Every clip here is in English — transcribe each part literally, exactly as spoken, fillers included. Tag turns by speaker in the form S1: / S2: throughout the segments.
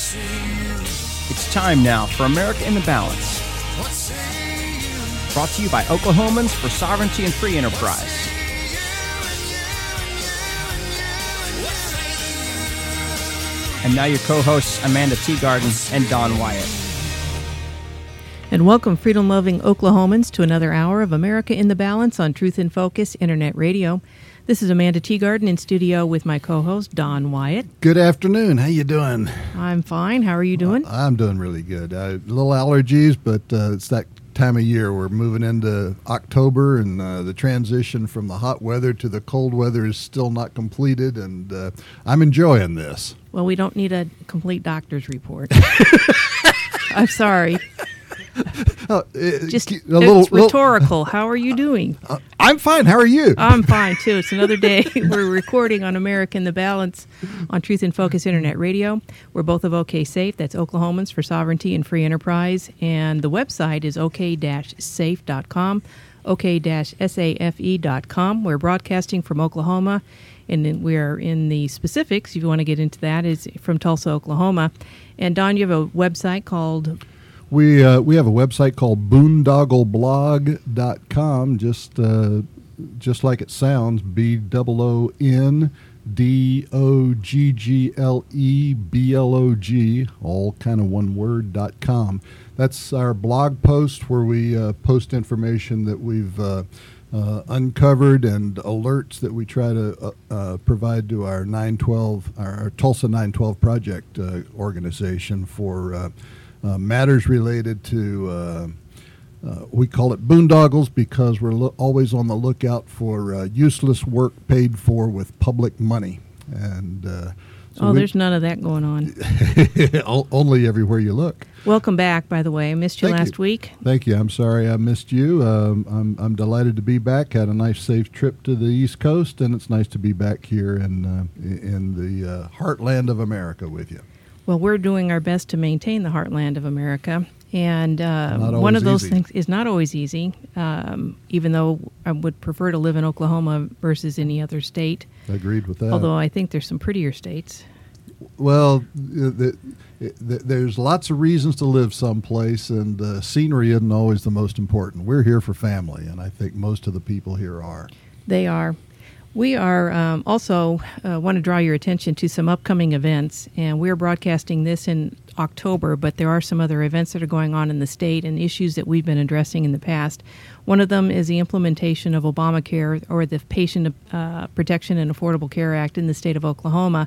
S1: It's time now for America in the Balance. Brought to you by Oklahomans for Sovereignty and Free Enterprise. And now your co-hosts, Amanda Teagarden and Don Wyatt.
S2: And welcome, freedom-loving Oklahomans, to another hour of America in the Balance on Truth in Focus Internet Radio. This is Amanda Teagarden in studio with my co-host, Don Wyatt.
S3: Good afternoon. How you doing?
S2: I'm fine. How are you doing?
S3: Uh, I'm doing really good. Uh, a little allergies, but uh, it's that time of year. We're moving into October, and uh, the transition from the hot weather to the cold weather is still not completed, and uh, I'm enjoying this.
S2: Well, we don't need a complete doctor's report. I'm sorry.
S3: Uh, it,
S2: Just
S3: a little,
S2: it's rhetorical. Little, How are you doing?
S3: Uh, I'm fine. How are you?
S2: I'm fine, too. It's another day. We're recording on America in the Balance on Truth in Focus Internet Radio. We're both of OK Safe. That's Oklahomans for Sovereignty and Free Enterprise. And the website is o k dash safe dot com, o k dash safe dot com. We're broadcasting from Oklahoma, and we're in the specifics, if you want to get into that, is from Tulsa, Oklahoma. And, Don, you have a website called...
S3: We uh, we have a website called boondoggle blog dot com, just uh, just like it sounds, B O O N D O G G L E B L O G, all kind of one word, dot com. That's our blog post where we uh, post information that we've uh, uh, uncovered and alerts that we try to uh, uh, provide to our nine twelve, our, our Tulsa nine twelve Project uh, organization for uh, Uh, matters related to, uh, uh, we call it boondoggles because we're lo- always on the lookout for uh, useless work paid for with public money. And uh, so
S2: Oh,
S3: we,
S2: there's none of that going on.
S3: Only everywhere you look.
S2: Welcome back, by the way. I missed you
S3: Thank
S2: last
S3: you.
S2: week.
S3: Thank you. I'm sorry I missed you. Um, I'm, I'm delighted to be back. Had a nice, safe trip to the East Coast, and it's nice to be back here in, uh, in the uh, heartland of America with you.
S2: Well, we're doing our best to maintain the heartland of America, and uh, one of those
S3: easy.
S2: things is not always easy, um, even though I would prefer to live in Oklahoma versus any other state.
S3: Agreed with that.
S2: Although I think there's some prettier states.
S3: Well, the, the, there's lots of reasons to live someplace, and uh, scenery isn't always the most important. We're here for family, and I think most of the people here are.
S2: They are. We are um, also uh, want to draw your attention to some upcoming events, and we're broadcasting this in October, but there are some other events that are going on in the state and issues that we've been addressing in the past. One of them is the implementation of Obamacare, or the Patient uh, Protection and Affordable Care Act in the state of Oklahoma.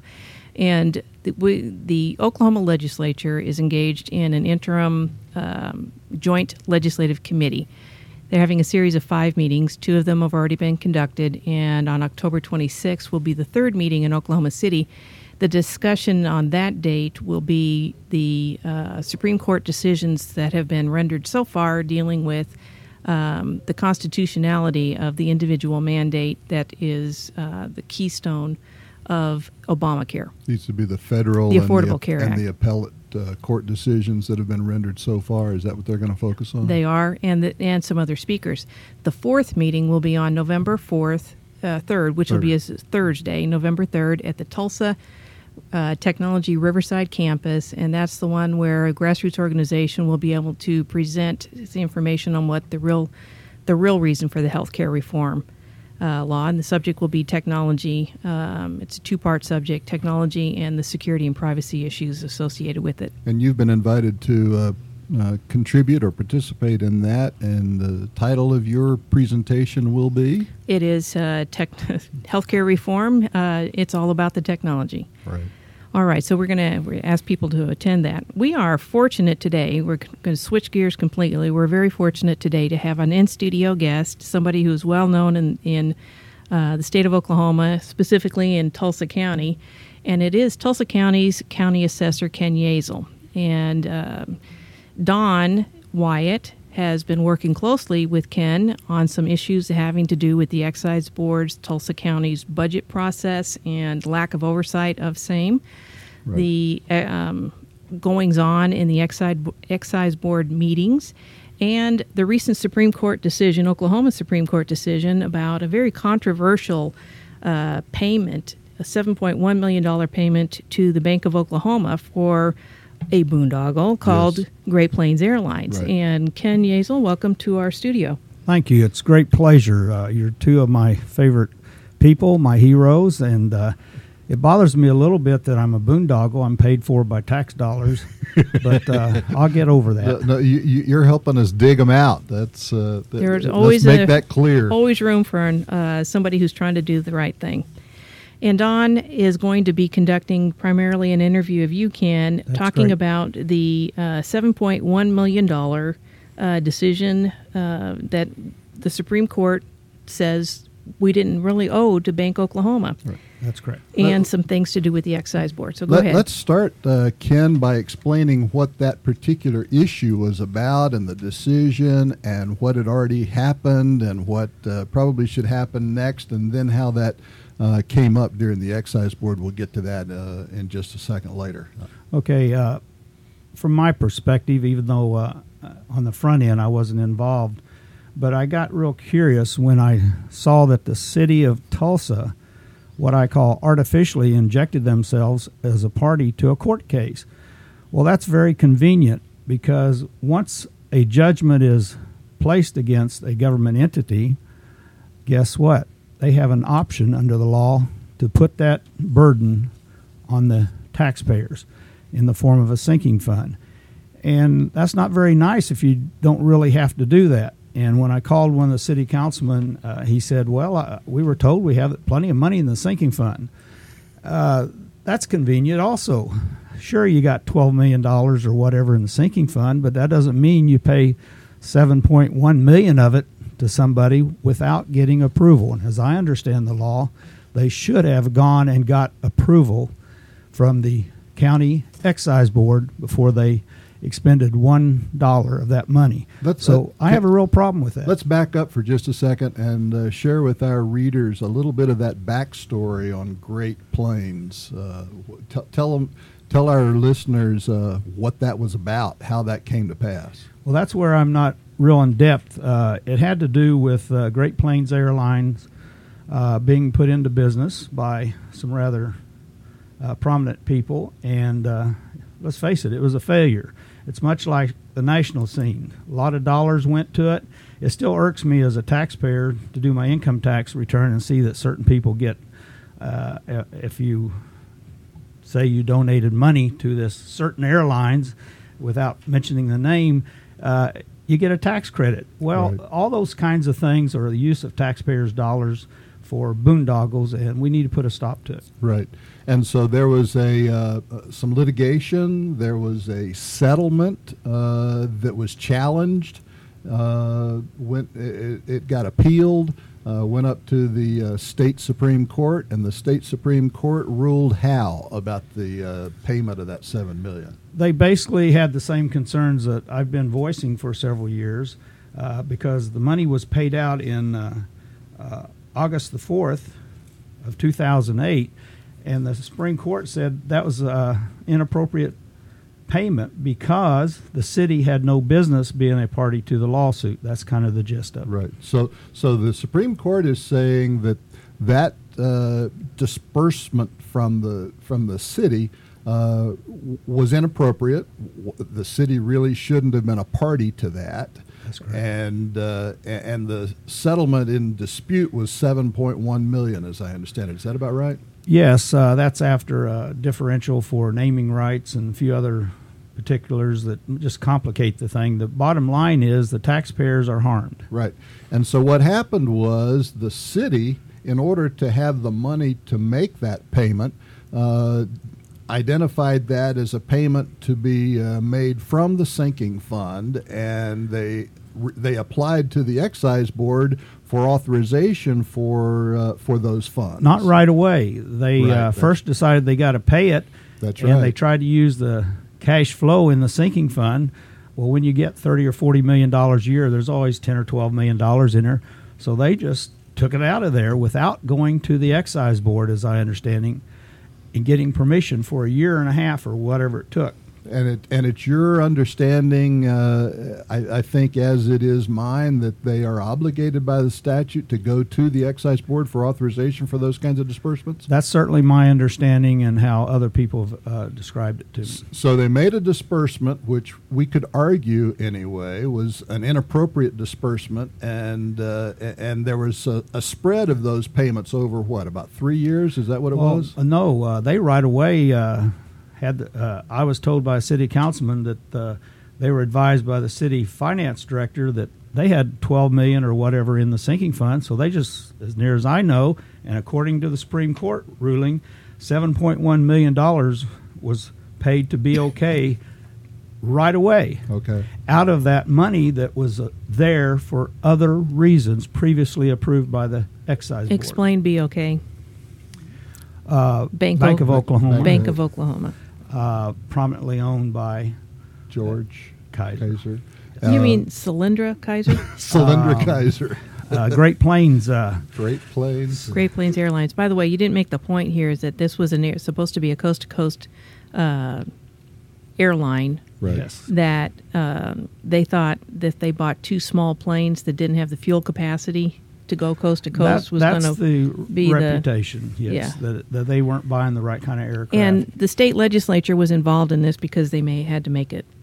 S2: And the, we, the Oklahoma legislature is engaged in an interim um, joint legislative committee. They're having a series of five meetings. Two of them have already been conducted, and on October twenty-sixth will be the third meeting in Oklahoma City. The discussion on that date will be the uh, Supreme Court decisions that have been rendered so far dealing with um, the constitutionality of the individual mandate that is uh, the keystone of Obamacare.
S3: Needs to be the federal
S2: the
S3: and,
S2: Affordable
S3: the,
S2: Care
S3: and
S2: Act.
S3: the appellate uh, court decisions that have been rendered so far. Is that what they're going to focus on?
S2: They are, and the, and some other speakers. The fourth meeting will be on November fourth, uh, third, which
S3: Third.
S2: will be a Thursday, November third, at the Tulsa uh, Technology Riverside campus, and that's the one where a grassroots organization will be able to present the information on what the real, the real reason for the health care reform Uh, law, and the subject will be technology. Um, it's a two-part subject, technology and the security and privacy issues associated with it.
S3: And you've been invited to uh, uh, contribute or participate in that, and the title of your presentation will be?
S2: It is uh, tech, healthcare reform. Uh, it's all about the technology.
S3: Right.
S2: All right, so we're going to ask people to attend that. We are fortunate today. We're going to switch gears completely. We're very fortunate today to have an in-studio guest, somebody who's well-known in, in uh, the state of Oklahoma, specifically in Tulsa County, and it is Tulsa County's County Assessor Ken Yazel. And uh, Don Wyatt has been working closely with Ken on some issues having to do with the Excise Board's Tulsa County's budget process and lack of oversight of same. Right. The um, goings-on in the Excise, Excise Board meetings, and the recent Supreme Court decision, Oklahoma Supreme Court decision, about a very controversial uh, payment, a seven point one million dollars payment to the Bank of Oklahoma for a boondoggle called
S3: Yes.
S2: Great Plains Airlines.
S3: Right.
S2: And Ken Yazel, welcome to our studio.
S4: Thank you. It's a great pleasure. Uh, you're two of my favorite people, my heroes, and uh, it bothers me a little bit that I'm a boondoggle. I'm paid for by tax dollars, but uh, I'll get over that.
S3: No, no, you, you- you're helping us dig them out. That's uh, th-
S2: There's
S3: let's
S2: always
S3: make
S2: a-
S3: that clear.
S2: Always room for uh, somebody who's trying to do the right thing. And Don is going to be conducting primarily an interview of you, Ken,
S4: That's
S2: talking
S4: great.
S2: about the uh, seven point one million dollars uh, decision uh, that the Supreme Court says we didn't really owe to Bank Oklahoma,
S4: That's correct.
S2: and some things to do with the excise board. So go
S3: Let,
S2: ahead.
S3: Let's start, uh, Ken, by explaining what that particular issue was about and the decision and what had already happened and what uh, probably should happen next, and then how that uh, came up during the excise board. We'll get to that uh, in just a second later.
S4: Okay, uh, from my perspective, even though uh, on the front end I wasn't involved, but I got real curious when I saw that the city of Tulsa, what I call artificially injected themselves as a party to a court case. Well, that's very convenient because once a judgment is placed against a government entity, guess what? They have an option under the law to put that burden on the taxpayers in the form of a sinking fund. And that's not very nice if you don't really have to do that. And when I called one of the city councilmen, uh, he said, well, uh, we were told we have plenty of money in the sinking fund. Uh, that's convenient also. Sure, you got twelve million dollars or whatever in the sinking fund, but that doesn't mean you pay seven point one million dollars of it to somebody without getting approval. And as I understand the law, they should have gone and got approval from the county excise board before they expended one dollar of that money.
S3: Let's,
S4: so
S3: uh,
S4: I have a real problem with that.
S3: Let's back up for just a second and uh, share with our readers a little bit of that backstory on Great Plains. Uh, t- tell them, tell our listeners uh, what that was about, how that came to pass.
S4: Well, that's where I'm not real in depth. Uh, it had to do with uh, Great Plains Airlines uh, being put into business by some rather uh, prominent people, and uh, let's face it, it was a failure. It's much like the national scene. A lot of dollars went to it. It still irks me as a taxpayer to do my income tax return and see that certain people get, uh, if you say you donated money to this certain airlines without mentioning the name, uh, you get a tax credit. Well,
S3: Right.
S4: all those kinds of things are the use of taxpayers' dollars for boondoggles, and we need to put a stop to it.
S3: Right. And so there was a uh, some litigation. There was a settlement uh, that was challenged. Uh, went it, it got appealed. Uh, went up to the uh, state Supreme Court, and the state Supreme Court ruled how about the uh, payment of that seven million.
S4: They basically had the same concerns that I've been voicing for several years, uh, because the money was paid out in uh, uh, August the fourth of two thousand eight. And the Supreme Court said that was uh, inappropriate payment because the city had no business being a party to the lawsuit. That's kind of the gist of it.
S3: Right. So, so the Supreme Court is saying that that uh, disbursement from the from the city uh, w- was inappropriate. W- The city really shouldn't have been a party to that.
S4: That's correct.
S3: And uh, a- and the settlement in dispute was seven point one million, as I understand it. Is that about right?
S4: Yes, uh, that's after a differential for naming rights and a few other particulars that just complicate the thing. The bottom line is the taxpayers are harmed.
S3: Right. And so what happened was the city, in order to have the money to make that payment, uh, identified that as a payment to be uh, made from the sinking fund, and they they applied to the excise board for authorization for uh, for those funds.
S4: Not right away. They
S3: Right,
S4: uh,
S3: that's-
S4: first decided they got to pay it,
S3: That's
S4: and
S3: right.
S4: they tried to use the cash flow in the sinking fund. Well, when you get thirty or forty million dollars a year, there's always ten or twelve million dollars in there. So they just took it out of there without going to the excise board, as I understanding, and getting permission for a year and a half or whatever it took
S3: And it and it's your understanding, uh, I, I think, as it is mine, that they are obligated by the statute to go to the excise board for authorization for those kinds of disbursements?
S4: That's certainly my understanding and how other people have uh, described it to me.
S3: So they made a disbursement, which we could argue anyway was an inappropriate disbursement, and uh, and there was a, a spread of those payments over what, about three years? Is that what it
S4: well,
S3: was?
S4: Uh, no, uh, they right away uh, had. Uh, I was told by a city councilman that uh, they were advised by the city finance director that they had twelve million dollars or whatever in the sinking fund. So they just, as near as I know, and according to the Supreme Court ruling, seven point one million dollars was paid to B O K right away.
S3: Okay.
S4: Out of that money that was uh, there for other reasons previously approved by the excise board.
S2: Explain B O K.
S4: Uh,
S2: Bank,
S4: Bank of
S2: o-
S4: Oklahoma.
S2: Bank of Oklahoma.
S4: Uh, prominently owned by
S3: George
S4: Kaiser.
S3: Kaiser.
S2: You
S3: Uh,
S2: mean Cylindra Kaiser?
S3: Cylindra
S4: Um,
S3: Kaiser.
S4: uh, Great Plains. Uh,
S3: Great Plains.
S2: Great Plains Airlines. By the way, you didn't make the point here is that this was an air, supposed to be a coast-to-coast uh, airline
S3: Right.
S4: Yes.
S2: that um, they thought that if they bought two small planes that didn't have the fuel capacity to go coast to coast
S4: That-
S2: was
S4: that's
S2: going to
S4: the
S2: be the-
S4: reputation, yes,
S2: Yeah.
S4: that, that they weren't buying the right kind of aircraft.
S2: And the state legislature was involved in this because they may had to make it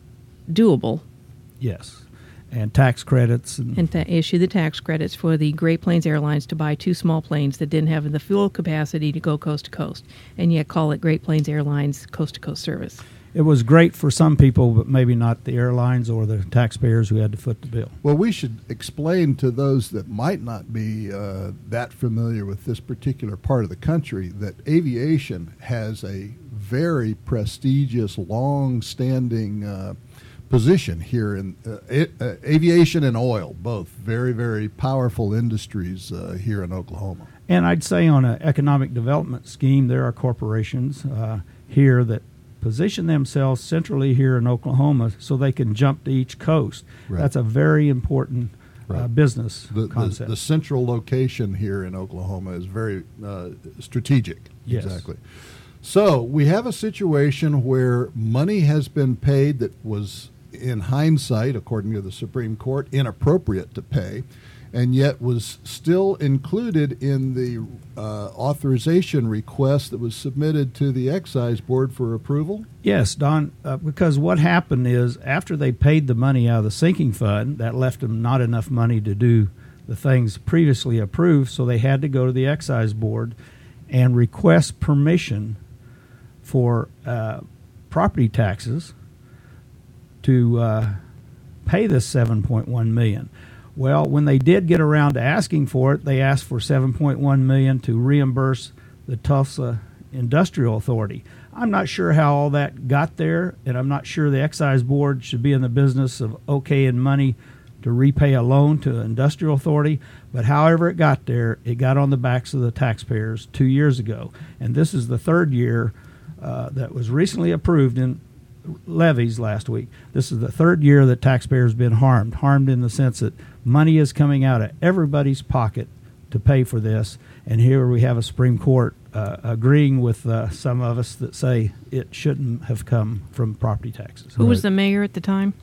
S2: doable
S4: yes, and tax credits. And,
S2: and to issue the tax credits for the Great Plains Airlines to buy two small planes that didn't have the fuel capacity to go coast to coast, and yet call it Great Plains Airlines coast to coast service.
S4: it was great for some people, but maybe not the airlines or the taxpayers who had to foot the bill.
S3: Well, we should explain to those that might not be uh, that familiar with this particular part of the country that aviation has a very prestigious, long-standing uh, position here in uh, a- uh, aviation and oil, both very, very powerful industries uh, here in Oklahoma.
S4: And I'd say on an economic development scheme, there are corporations uh, here that position themselves centrally here in Oklahoma so they can jump to each coast.
S3: Right.
S4: That's a very important uh,
S3: Right.
S4: business
S3: The, the,
S4: concept.
S3: the central location here in Oklahoma is very uh, strategic.
S4: Yes.
S3: Exactly. So we have a situation where money has been paid that was, in hindsight, according to the Supreme Court, inappropriate to pay, and yet was still included in the uh, authorization request that was submitted to the excise board for approval.
S4: Yes, Don, uh, because what happened is after they paid the money out of the sinking fund, that left them not enough money to do the things previously approved, so they had to go to the excise board and request permission for uh, property taxes to uh, pay this seven point one million dollars. Well, when they did get around to asking for it, they asked for seven point one million dollars to reimburse the Tulsa Industrial Authority. I'm not sure how all that got there, and I'm not sure the excise board should be in the business of okaying money to repay a loan to the Industrial Authority, but however it got there, it got on the backs of the taxpayers two years ago. And this is the third year uh, that was recently approved in levies last week. This is the third year that taxpayers have been harmed, harmed in the sense that money is coming out of everybody's pocket to pay for this. And here we have a Supreme Court uh, agreeing with uh, some of us that say it shouldn't have come from property taxes.
S2: Who was the mayor at the time?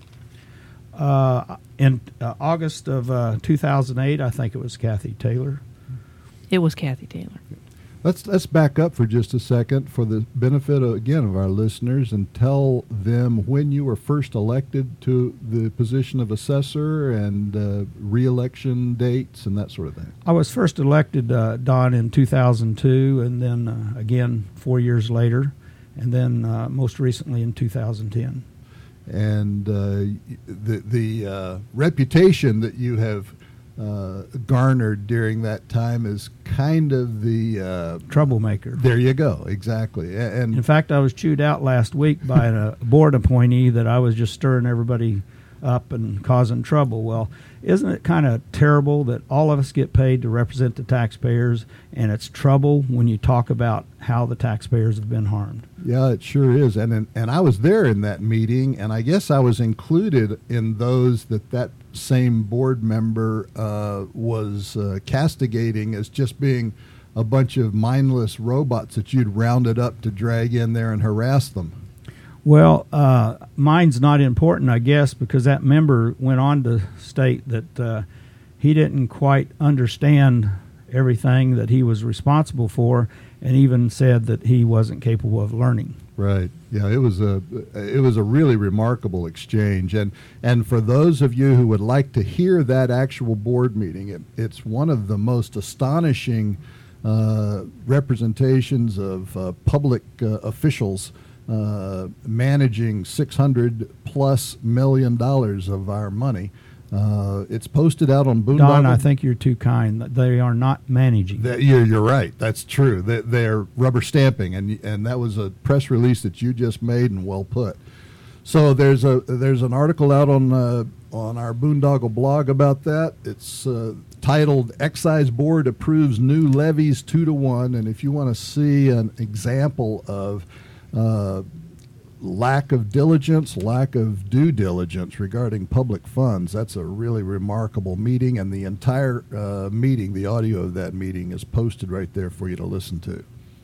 S4: Uh, in uh, August of uh, two thousand eight, I think it was Kathy Taylor.
S2: It was Kathy Taylor.
S3: Let's let's back up for just a second for the benefit of, again of our listeners, and tell them when you were first elected to the position of assessor and uh, re-election dates and that sort of thing.
S4: I was first elected, uh, Don, in two thousand two, and then uh, again four years later, and then uh, most recently in two thousand ten.
S3: And uh, the the uh, reputation that you have uh, garnered during that time is kind of the uh,
S4: Troublemaker.
S3: there you go, exactly. A- And
S4: In fact, I was chewed out last week by a board appointee that I was just stirring everybody up and causing trouble. Well, isn't it kind of terrible that all of us get paid to represent the taxpayers, and it's trouble when you talk about how the taxpayers have been harmed?
S3: yeah, it sure is. And and and I was there in that meeting, and I guess I was included in those that that same board member uh, was uh, castigating as just being a bunch of mindless robots that you'd rounded up to drag in there and harass them.
S4: Well, uh, mine's not important, I guess, because that member went on to state that uh, he didn't quite understand everything that he was responsible for, and even said that he wasn't capable of learning.
S3: Right. Yeah, it was a it was a really remarkable exchange, and and for those of you who would like to hear that actual board meeting, it, it's one of the most astonishing uh, representations of uh, public uh, officials uh, managing six hundred plus million dollars of our money. Uh, it's posted out on Boondoggle.
S4: Don, I think you're too kind. They are not managing.
S3: That, you're, you're right. That's true. They, they're rubber stamping, and and that was a press release that you just made and well put. So there's a there's an article out on uh, on our Boondoggle blog about that. It's uh, titled "Excise Board Approves New Levies Two to One," and if you want to see an example of uh, lack of diligence, lack of due diligence regarding public funds, that's a really remarkable meeting, and the entire uh, meeting, the audio of that meeting is posted right there for you to listen to.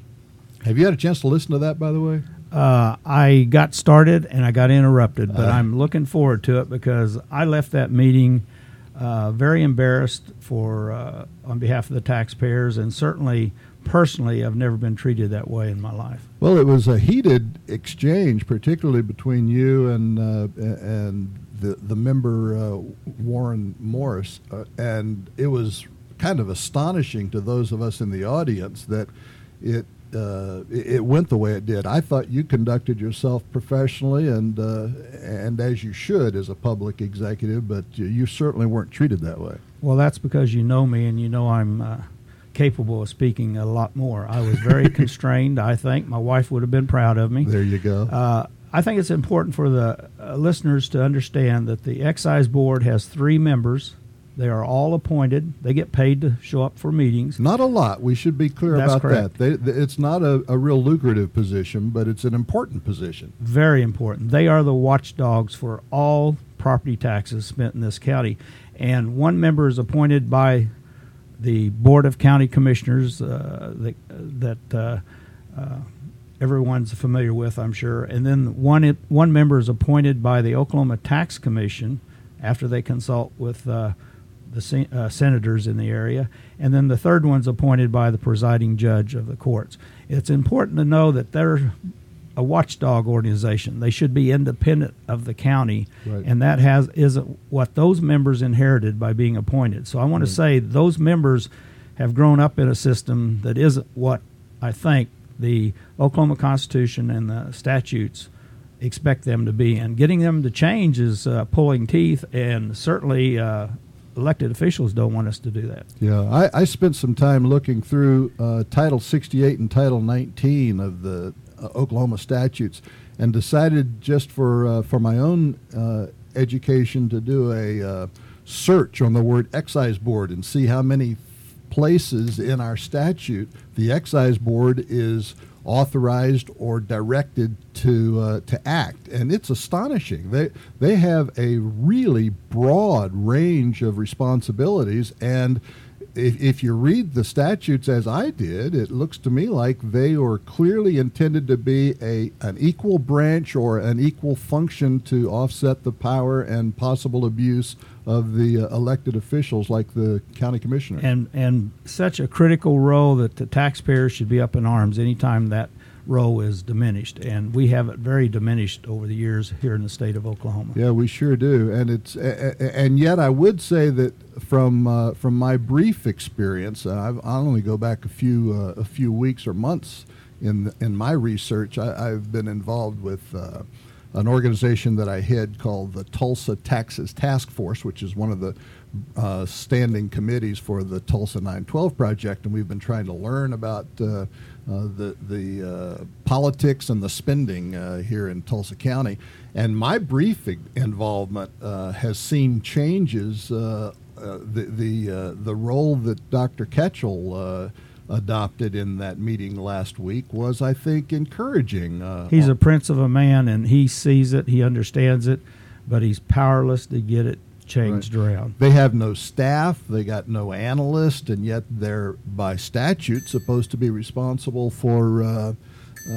S3: Have you had a chance to listen to that, by the way?
S4: Uh, I got started and I got interrupted, but
S3: Uh.
S4: I'm looking forward to it because I left that meeting uh, very embarrassed for uh, on behalf of the taxpayers, and certainly personally, I've never been treated that way in my life.
S3: Well, it was a heated exchange, particularly between you and uh, and the the member uh, Warren Morris, uh, and it was kind of astonishing to those of us in the audience that it uh, it, it went the way it did. I thought you conducted yourself professionally and uh, and as you should as a public executive, but you, you certainly weren't treated that way.
S4: Well, that's because you know me and you know I'm Uh, capable of speaking a lot more. I was very constrained, I think. My wife would have been proud of me.
S3: There you go.
S4: Uh, I think it's important for the uh, listeners to understand that the Excise Board has three members. They are all appointed. They get paid to show up for meetings.
S3: Not a lot. We should be clear
S4: That's
S3: about
S4: correct.
S3: that. They, they, it's not a, a real lucrative position, but it's an important position.
S4: Very important. They are the watchdogs for all property taxes spent in this county. And one member is appointed by the Board of County Commissioners uh, that, that uh, uh, everyone's familiar with, I'm sure. And then one it, one member is appointed by the Oklahoma Tax Commission after they consult with uh, the sen- uh, senators in the area. And then the third one's appointed by the presiding judge of the courts. It's important to know that they're a watchdog organization. They should be independent of the county,
S3: Right.
S4: and that has isn't what those members inherited by being appointed. So I want
S3: Right.
S4: to say those members have grown up in a system that isn't what I think the Oklahoma Constitution and the statutes expect them to be. And getting them to change is uh, pulling teeth, and certainly uh, elected officials don't want us to do that.
S3: Yeah, I, I spent some time looking through uh, Title sixty-eight and Title nineteen of the uh, Oklahoma statutes, and decided just for uh, for my own uh, education to do a uh, search on the word excise board and see how many places in our statute the excise board is authorized or directed to uh, to act, and it's astonishing. They they have a really broad range of responsibilities, and if, if you read the statutes as I did, it looks to me like they are clearly intended to be a an equal branch or an equal function to offset the power and possible abuse of the uh, elected officials like the county commissioner.
S4: And and such a critical role that the taxpayers should be up in arms anytime that role is diminished. And we have it very diminished over the years here in the state of Oklahoma.
S3: Yeah, we sure do, and it's a, a, and yet I would say that from uh, from my brief experience, uh, I've, I'll only go back a few uh, a few weeks or months in in my research. I, I've been involved with uh, an organization that I head called the Tulsa Taxes Task Force, which is one of the uh, standing committees for the Tulsa nine twelve project, and we've been trying to learn about uh, uh, the the uh, politics and the spending uh, here in Tulsa County. And my brief involvement uh, has seen changes. Uh, uh, the the uh, the role that Doctor Ketchel uh, adopted in that meeting last week was, I think, encouraging. Uh,
S4: He's a prince of a man, and he sees it, he understands it, but he's powerless to get it changed
S3: Right.
S4: around.
S3: They have no staff, they got no analyst, and yet they're by statute supposed to be responsible for uh, uh,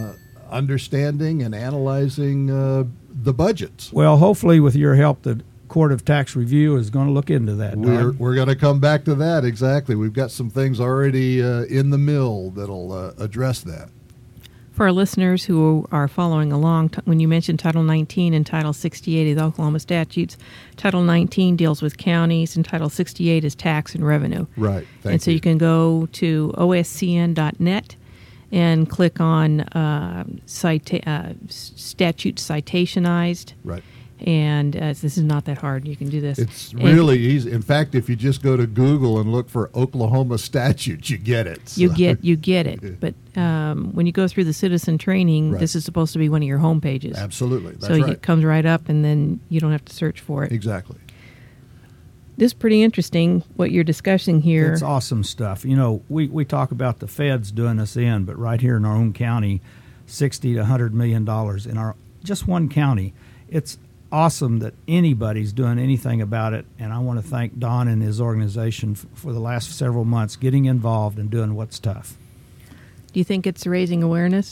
S3: understanding and analyzing uh, the budgets.
S4: Well, hopefully with your help, the Court of Tax Review is going to look into that.
S3: We're, we're going to come back to that, exactly. We've got some things already uh, in the mill that'll uh, address that.
S2: For our listeners who are following along, t- when you mentioned Title nineteen and Title sixty-eight of the Oklahoma statutes, Title nineteen deals with counties and Title sixty-eight is tax and revenue.
S3: Right. Thank
S2: and so
S3: you.
S2: you can go to O S C N dot net and click on uh, cita- uh, statute citationized.
S3: Right.
S2: And uh, this is not that hard. You can do this.
S3: It's
S2: And
S3: really easy. In fact, if you just go to Google and look for Oklahoma statutes, you get it.
S2: You
S3: So-
S2: get you get it. But um, when you go through the citizen training,
S3: Right.
S2: this is supposed to be one of your home pages.
S3: Absolutely. That's
S2: so
S3: right.
S2: it comes right up, and then you don't have to search for it.
S3: Exactly.
S2: This is pretty interesting what you're discussing here.
S4: It's awesome stuff. You know, we, we talk about the feds doing us in, but right here in our own county, sixty to one hundred million dollars in our just one county. It's awesome that anybody's doing anything about it, and I want to thank Don and his organization f- for the last several months getting involved and doing what's tough.
S2: Do you think it's raising awareness?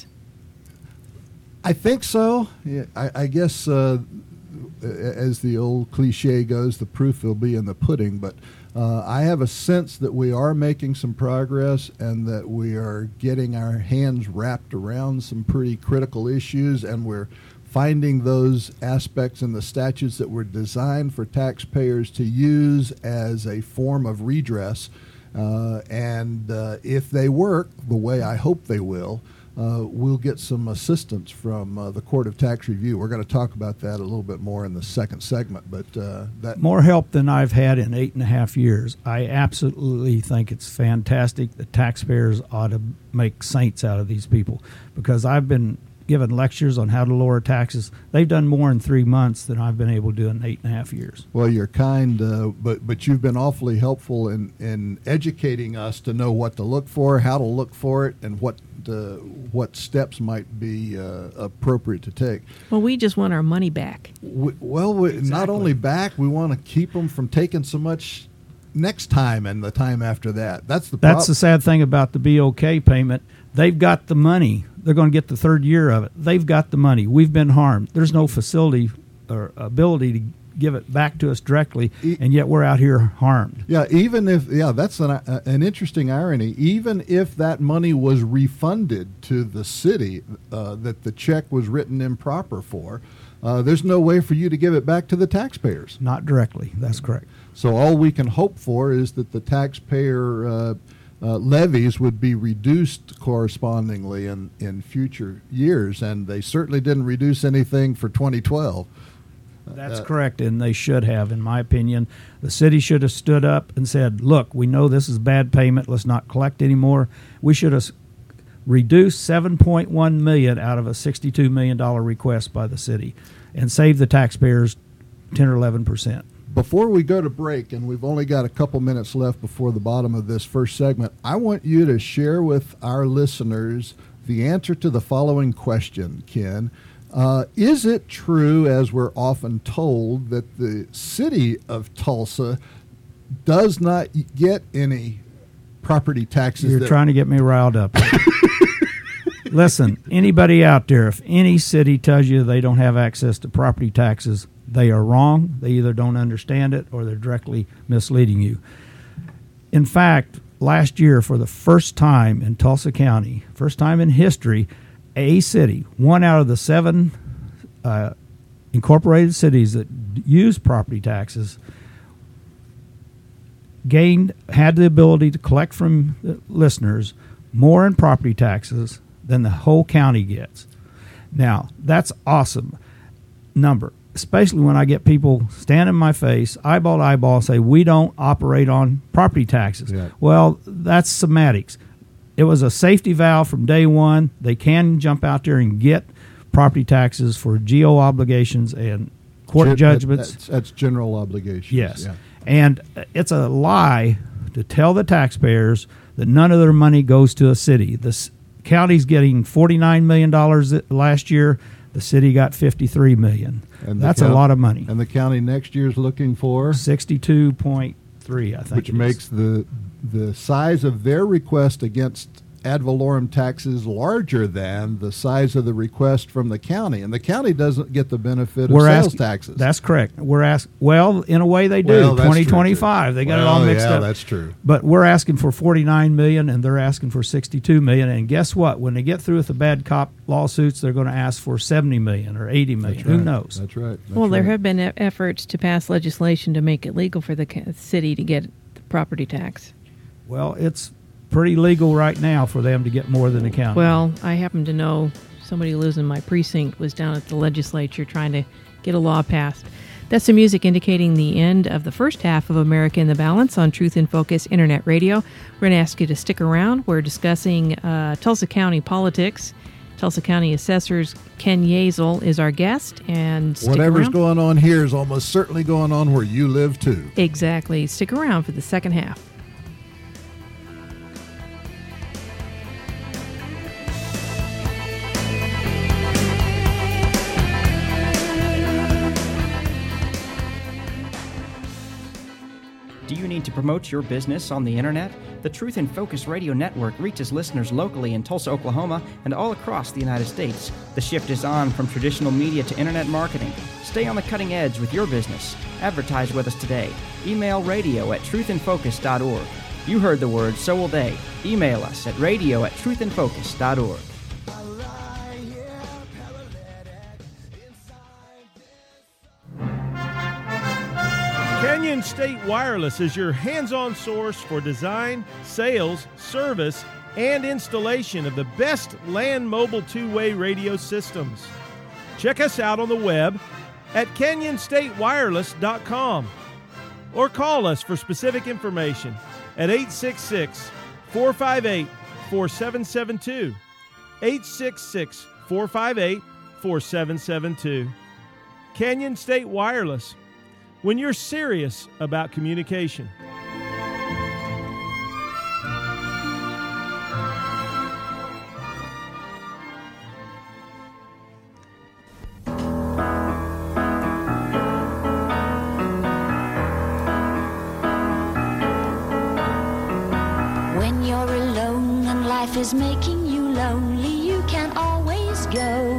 S3: I think so. Yeah, I, I guess, uh, as the old cliche goes, the proof will be in the pudding. But uh, I have a sense that we are making some progress and that we are getting our hands wrapped around some pretty critical issues, and we're finding those aspects in the statutes that were designed for taxpayers to use as a form of redress. Uh, and uh, if they work the way I hope they will, uh, we'll get some assistance from uh, the Court of Tax Review. We're going to talk about that a little bit more in the second segment. But uh, that
S4: More help than I've had in eight and a half years. I absolutely think it's fantastic. The taxpayers ought to make saints out of these people, because I've been given lectures on how to lower taxes. They've done more in three months than I've been able to do in eight and a half years.
S3: Well, you're kind, uh, but but you've been awfully helpful in, in educating us to know what to look for, how to look for it, and what uh, what steps might be uh, appropriate to take.
S2: Well, we just want our money back.
S3: We, well, we, not
S4: Exactly.
S3: only back, we want to keep them from taking so much next time and the time after that. That's the
S4: That's
S3: prob-
S4: the sad thing about the B O K payment. They've got the money. They're going to get the third year of it. They've got the money. We've been harmed. There's no facility or ability to give it back to us directly,
S3: E-
S4: and yet we're out here harmed.
S3: Yeah, even if, yeah, that's an, uh, an interesting irony. Even if that money was refunded to the city uh, that the check was written improper for, uh, there's no way for you to give it back to the taxpayers.
S4: Not directly. That's correct.
S3: So all we can hope for is that the taxpayer uh, uh, levies would be reduced correspondingly in, in future years, and they certainly didn't reduce anything for twenty twelve.
S4: That's
S3: Uh,
S4: correct, and they should have, in my opinion. The city should have stood up and said, look, we know this is bad payment. Let's not collect anymore. We should have s- reduced seven point one million dollars out of a sixty-two million dollars request by the city and save the taxpayers ten or eleven percent.
S3: Before we go to break, and we've only got a couple minutes left before the bottom of this first segment, I want you to share with our listeners the answer to the following question, Ken. Uh, is it true, as we're often told, that the city of Tulsa does not get any property taxes?
S4: You're
S3: that-
S4: trying to get me riled up. Listen, anybody out there, if any city tells you they don't have access to property taxes, they are wrong. They either don't understand it or they're directly misleading you. In fact, last year, for the first time in Tulsa County, first time in history, a city, one out of the seven uh, incorporated cities that use property taxes, gained, had the ability to collect from the listeners more in property taxes than the whole county gets. Now, that's awesome number, especially when I get people stand in my face, eyeball to eyeball, say, we don't operate on property taxes.
S3: Yeah.
S4: Well, that's semantics. It was a safety valve from day one. They can jump out there and get property taxes for geo obligations and court
S3: Gen-
S4: judgments.
S3: That's, that's general obligations.
S4: Yes.
S3: Yeah.
S4: And it's a lie to tell the taxpayers that none of their money goes to a city. The s- county's getting forty-nine million dollars last year. The city got fifty-three million dollars.
S3: And the
S4: That's
S3: count-
S4: a lot of money.
S3: And the county next year is looking for?
S4: sixty-two point three, I think.
S3: Which
S4: it is.
S3: makes the the size of their request against ad valorem taxes larger than the size of the request from the county, and the county doesn't get the benefit of
S4: We're
S3: sales
S4: ask-
S3: taxes.
S4: That's correct. We're ask well, in a way they do.
S3: Well, that's
S4: twenty
S3: true,
S4: twenty-five,
S3: too.
S4: they got
S3: Well,
S4: it all mixed
S3: yeah,
S4: up.
S3: that's true.
S4: But we're asking for forty-nine million, and they're asking for sixty-two million. And guess what? When they get through with the bad cop lawsuits, they're going to ask for seventy million or eighty million.
S3: That's
S4: Who
S3: right.
S4: knows?
S3: That's right. That's
S2: Well, there
S3: right.
S2: have been e- efforts to pass legislation to make it legal for the ca- city to get the property tax.
S4: Well, it's pretty legal right now for them to get more than the county.
S2: Well, I happen to know somebody who lives in my precinct was down at the legislature trying to get a law passed. That's the music indicating the end of the first half of America in the Balance on Truth in Focus Internet Radio. We're going to ask you to stick around. We're discussing uh, Tulsa County politics. Tulsa County Assessors Ken Yazel is our guest. And stick
S3: Whatever's
S2: around.
S3: going on here is almost certainly going on where you live, too.
S2: Exactly. Stick around for the second half.
S1: Do you need to promote your business on the internet? The Truth in Focus Radio Network reaches listeners locally in Tulsa, Oklahoma, and all across the United States. The shift is on from traditional media to internet marketing. Stay on the cutting edge with your business. Advertise with us today. Email radio at truth in focus dot org. You heard the word, so will they. Email us at radio at truth in focus dot org.
S5: Canyon State Wireless is your hands-on source for design, sales, service, and installation of the best land mobile two-way radio systems. Check us out on the web at canyon state wireless dot com or call us for specific information at eight six six, four five eight, four seven seven two, eight six six, four five eight, four seven seven two. Canyon State Wireless, when you're serious about communication.
S6: When you're alone and life is making you lonely, you can always go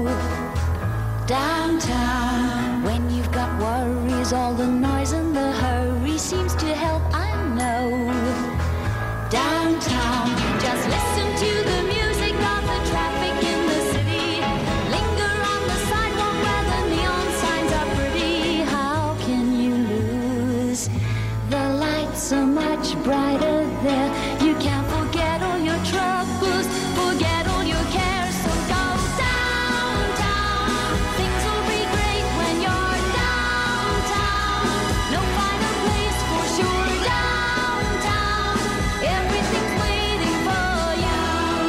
S6: downtown. When you've got worries, all the noise and the hurry seems to help, I know. Downtown, just listen to the music of the traffic in the city. Linger on the sidewalk where the neon signs are pretty. How can you lose? The lights are much brighter there. You can't forget all your troubles, forget all your cares. So go downtown. Things will be great when you're downtown. No finer place for sure. Downtown, everything's waiting for you.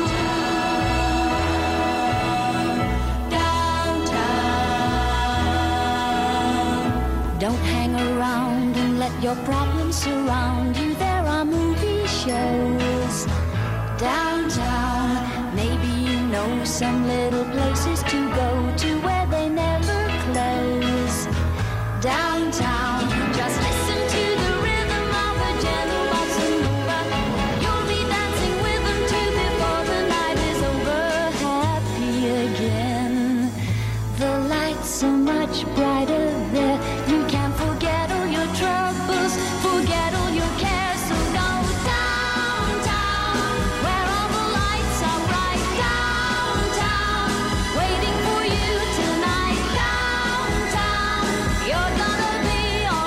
S6: Downtown. Don't hang around and let your problems surround you. There are movie shows downtown. Maybe you know some little places to go to where they never close. Downtown, just listen to the rhythm of a gentle bossa nova. You'll be dancing with them too before the night is over. Happy again. The lights are much brighter there. You can't forget all your troubles, forget all your cares. So go downtown, where all the lights are bright. Downtown, waiting for you tonight. Downtown, you're gonna be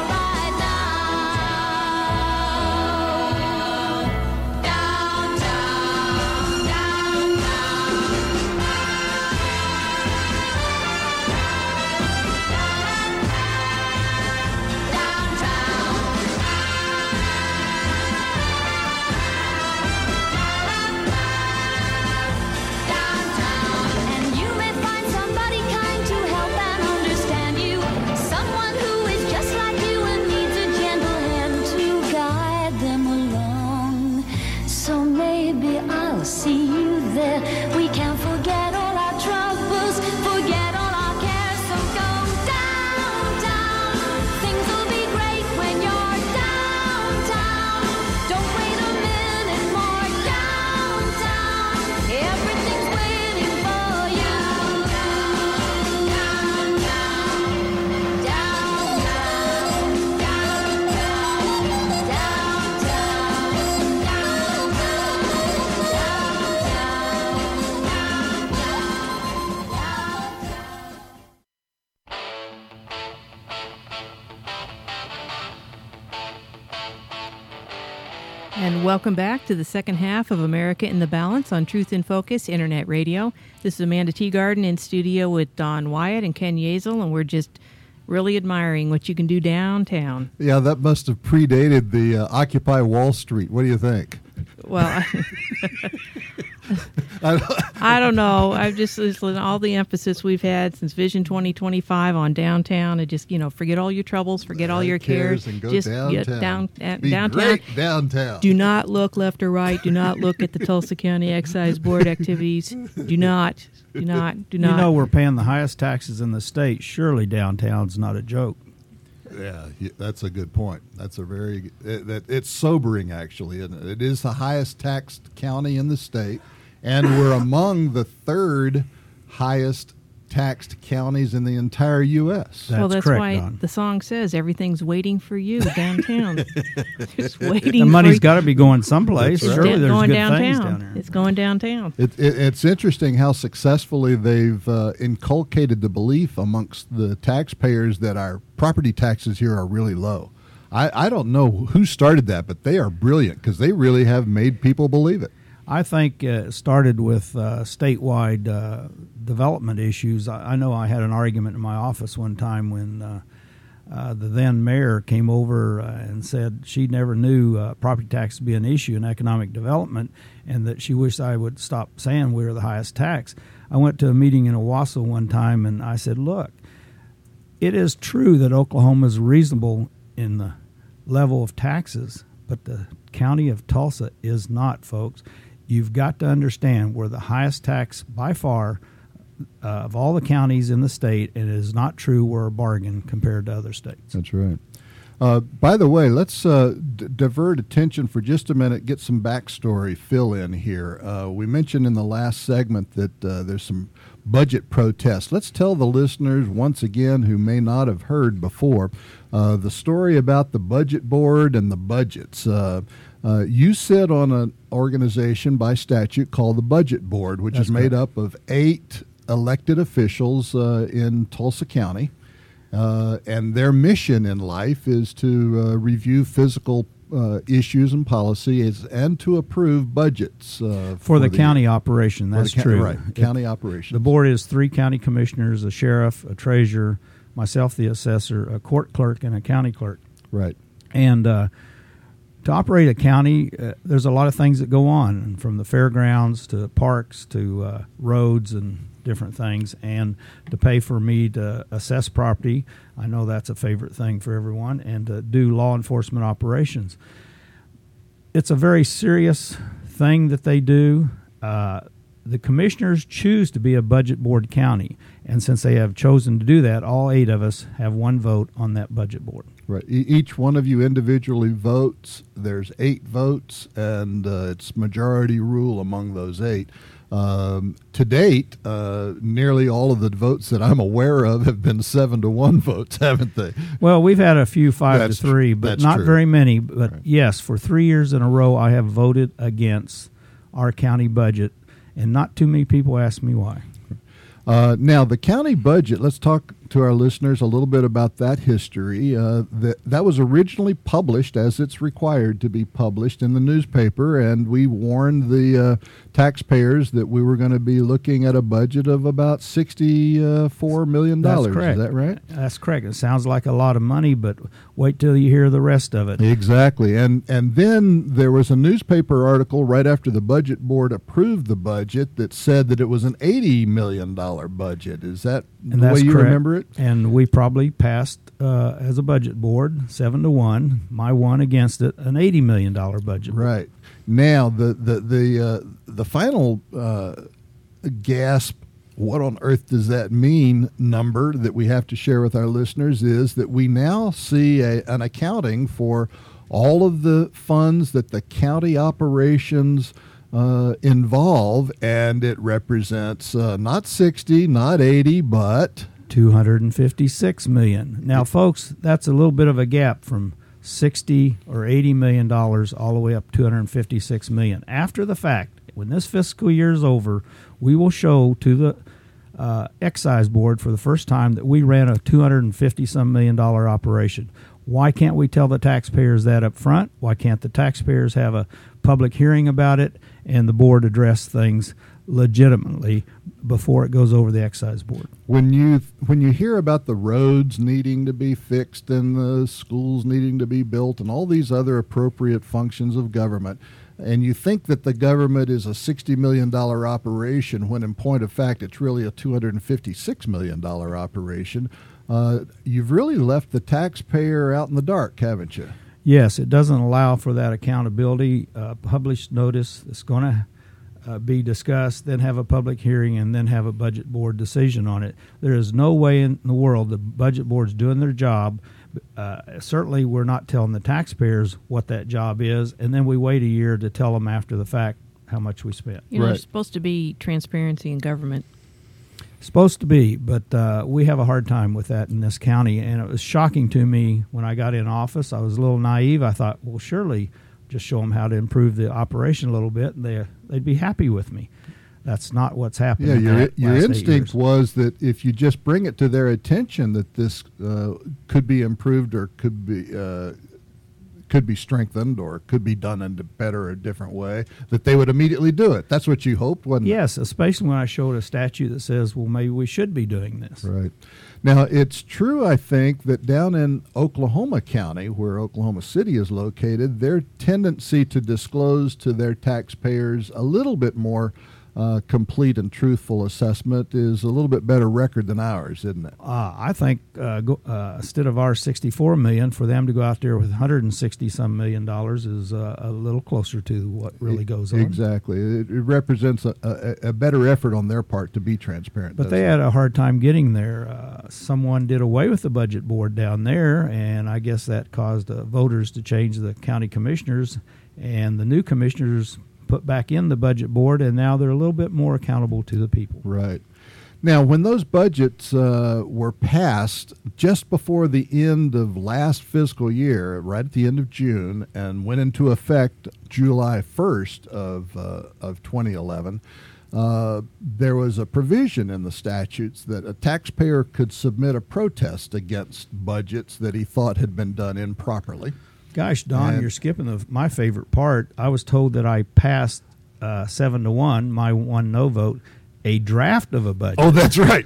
S2: And welcome back to the second half of America in the Balance on Truth in Focus Internet Radio. This is Amanda Teagarden in studio with Don Wyatt and Ken Yazel, and we're just really admiring what you can do downtown.
S3: Yeah, that must have predated the uh, Occupy Wall Street. What do you think?
S2: Well, I, I don't know. I've just listened to all the emphasis we've had since Vision twenty twenty-five on downtown, and just, you know, forget all your troubles, forget all your cares,
S3: and go
S2: just
S3: downtown.
S2: get down uh,
S3: Be
S2: downtown.
S3: Great downtown.
S2: Do not look left or right. Do not look at the Tulsa County Excise Board activities. Do not, do not, do not.
S4: You know, we're paying the highest taxes in the state. Surely downtown's not a joke.
S3: Yeah, that's a good point. That's a very it, that it's sobering, actually, isn't it? It is the highest taxed county in the state, and we're among the third highest taxed counties in the entire U S
S4: That's
S2: well, that's
S4: correct,
S2: why
S4: Don.
S2: the song says everything's waiting for you downtown. Just waiting.
S4: The money's
S2: for
S4: got to be going someplace.
S3: That's
S4: Surely
S3: right.
S4: there's
S2: going
S4: good
S2: downtown.
S4: things down there.
S2: It's going downtown.
S3: It, it, it's interesting how successfully they've uh, inculcated the belief amongst the taxpayers that our property taxes here are really low. I, I don't know who started that, but they are brilliant because they really have made people believe it.
S4: I think uh, it started with uh, statewide uh, development issues. I, I know I had an argument in my office one time when uh, uh, the then mayor came over uh, and said she never knew uh, property tax to be an issue in economic development, and that she wished I would stop saying we were the highest tax. I went to a meeting in Owasso one time, and I said, look, it is true that Oklahoma is reasonable in the level of taxes, but the county of Tulsa is not, folks. You've got to understand we're the highest tax by far uh, of all the counties in the state, and it is not true we're a bargain compared to other states.
S3: That's right. Uh, by the way, let's uh, d- divert attention for just a minute, get some backstory fill in here. Uh, we mentioned in the last segment that uh, there's some budget protests. Let's tell the listeners once again who may not have heard before uh, the story about the budget board and the budgets. Uh, uh, you sit on an organization by statute called the Budget Board, which
S4: That's
S3: is made
S4: correct.
S3: up of eight elected officials uh, in Tulsa County. Uh, and their mission in life is to uh, review fiscal uh, issues and policies and to approve budgets uh,
S4: For the county operation,
S3: for the
S4: that's
S3: ca-
S4: true.
S3: Right,
S4: It-
S3: county operations.
S4: The board is three county commissioners, a sheriff, a treasurer, myself, the assessor, a court clerk, and a county clerk.
S3: Right.
S4: And uh, to operate a county, uh, there's a lot of things that go on, from the fairgrounds to parks to uh, roads and different things. And to pay for me to assess property, I know that's a favorite thing for everyone, and to do law enforcement operations. It's a very serious thing that they do. Uh, the commissioners choose to be a budget board county, and since they have chosen to do that, all eight of us have one vote on that budget board.
S3: Right. E- each one of you individually votes. There's eight votes, and uh, it's majority rule among those eight. Um, to date, uh, nearly all of the votes that I'm aware of have been seven to one votes, haven't they?
S4: Well, we've had a few five
S3: That's
S4: to three,
S3: tr-
S4: but
S3: that's
S4: not
S3: true.
S4: very many. But
S3: Right.
S4: yes, for three years in a row, I have voted against our county budget, and not too many people ask me why.
S3: Uh, now, the county budget, let's talk to our listeners a little bit about that history. Uh, that, that was originally published as it's required to be published in the newspaper, and we warned the uh, taxpayers that we were going to be looking at a budget of about sixty-four million dollars.
S4: That's correct.
S3: Is that right?
S4: That's correct. It sounds like a lot of money, but wait till you hear the rest of it.
S3: Exactly. And and then there was a newspaper article right after the budget board approved the budget that said that it was an eighty million dollars budget. Is that
S4: And
S3: the
S4: that's
S3: way you
S4: correct.
S3: remember it?
S4: And we probably passed, uh, as a budget board, seven to one, my one against it, an eighty million dollars budget.
S3: Right. Now, the the the uh, the final uh, gasp, what on earth does that mean, number that we have to share with our listeners is that we now see a, an accounting for all of the funds that the county operations uh, involve, and it represents uh, not sixty, not eighty, but
S4: two hundred fifty-six million dollars. Now, folks, that's a little bit of a gap from sixty or eighty million dollars all the way up to two hundred fifty-six million dollars. After the fact, when this fiscal year is over, we will show to the uh, excise board for the first time that we ran a two hundred fifty some million dollar operation. Why can't we tell the taxpayers that up front? Why can't the taxpayers have a public hearing about it and the board address things legitimately before it goes over the excise board?
S3: When you when you hear about the roads needing to be fixed and the schools needing to be built and all these other appropriate functions of government, and you think that the government is a sixty million dollars operation when in point of fact it's really a two hundred fifty-six million dollars operation, uh, you've really left the taxpayer out in the dark, haven't you?
S4: Yes, it doesn't allow for that accountability. Uh, published notice that's going to uh, be discussed, then have a public hearing, and then have a budget board decision on it. There is no way in the world the budget board's doing their job. Uh, certainly, we're not telling the taxpayers what that job is, and then we wait a year to tell them after the fact how much we spent.
S2: You know,
S3: Right.
S2: there's supposed to be transparency in government.
S4: Supposed to be, but uh, we have a hard time with that in this county, and it was shocking to me when I got in office. I was a little naive. I thought, well, surely just show them how to improve the operation a little bit, and they, they'd be happy with me. That's not what's happened.
S3: Yeah,
S4: in
S3: your
S4: the
S3: your
S4: last eight
S3: instinct
S4: years.
S3: was that if you just bring it to their attention that this uh, could be improved or could be uh, could be strengthened or could be done in a better or different way, that they would immediately do it. That's what you hoped, wasn't it?
S4: Yes, especially when I showed a statute that says, well, maybe we should be doing this.
S3: Right. Now, it's true, I think, that down in Oklahoma County, where Oklahoma City is located, their tendency to disclose to their taxpayers a little bit more uh, complete and truthful assessment is a little bit better record than ours, isn't it?
S4: Uh, I think uh, go, uh, instead of our sixty-four million dollars, for them to go out there with one hundred sixty some million dollars is uh, a little closer to what really goes on.
S3: Exactly. It, it represents a, a, a better effort on their part to be transparent.
S4: But they
S3: doesn't
S4: had
S3: it?
S4: a hard time getting there. Uh, someone did away with the budget board down there, and I guess that caused uh, voters to change the county commissioners, and the new commissioners put back in the budget board, and now they're a little bit more accountable to the people.
S3: Right. Now, when those budgets uh, were passed just before the end of last fiscal year, right at the end of June, and went into effect July first of uh, of twenty eleven, uh, there was a provision in the statutes that a taxpayer could submit a protest against budgets that he thought had been done improperly.
S4: Gosh, Don,
S3: And-
S4: you're skipping the, my favorite part. I was told that I passed uh, seven to one, my one no vote, a draft of a budget
S3: Oh, that's right.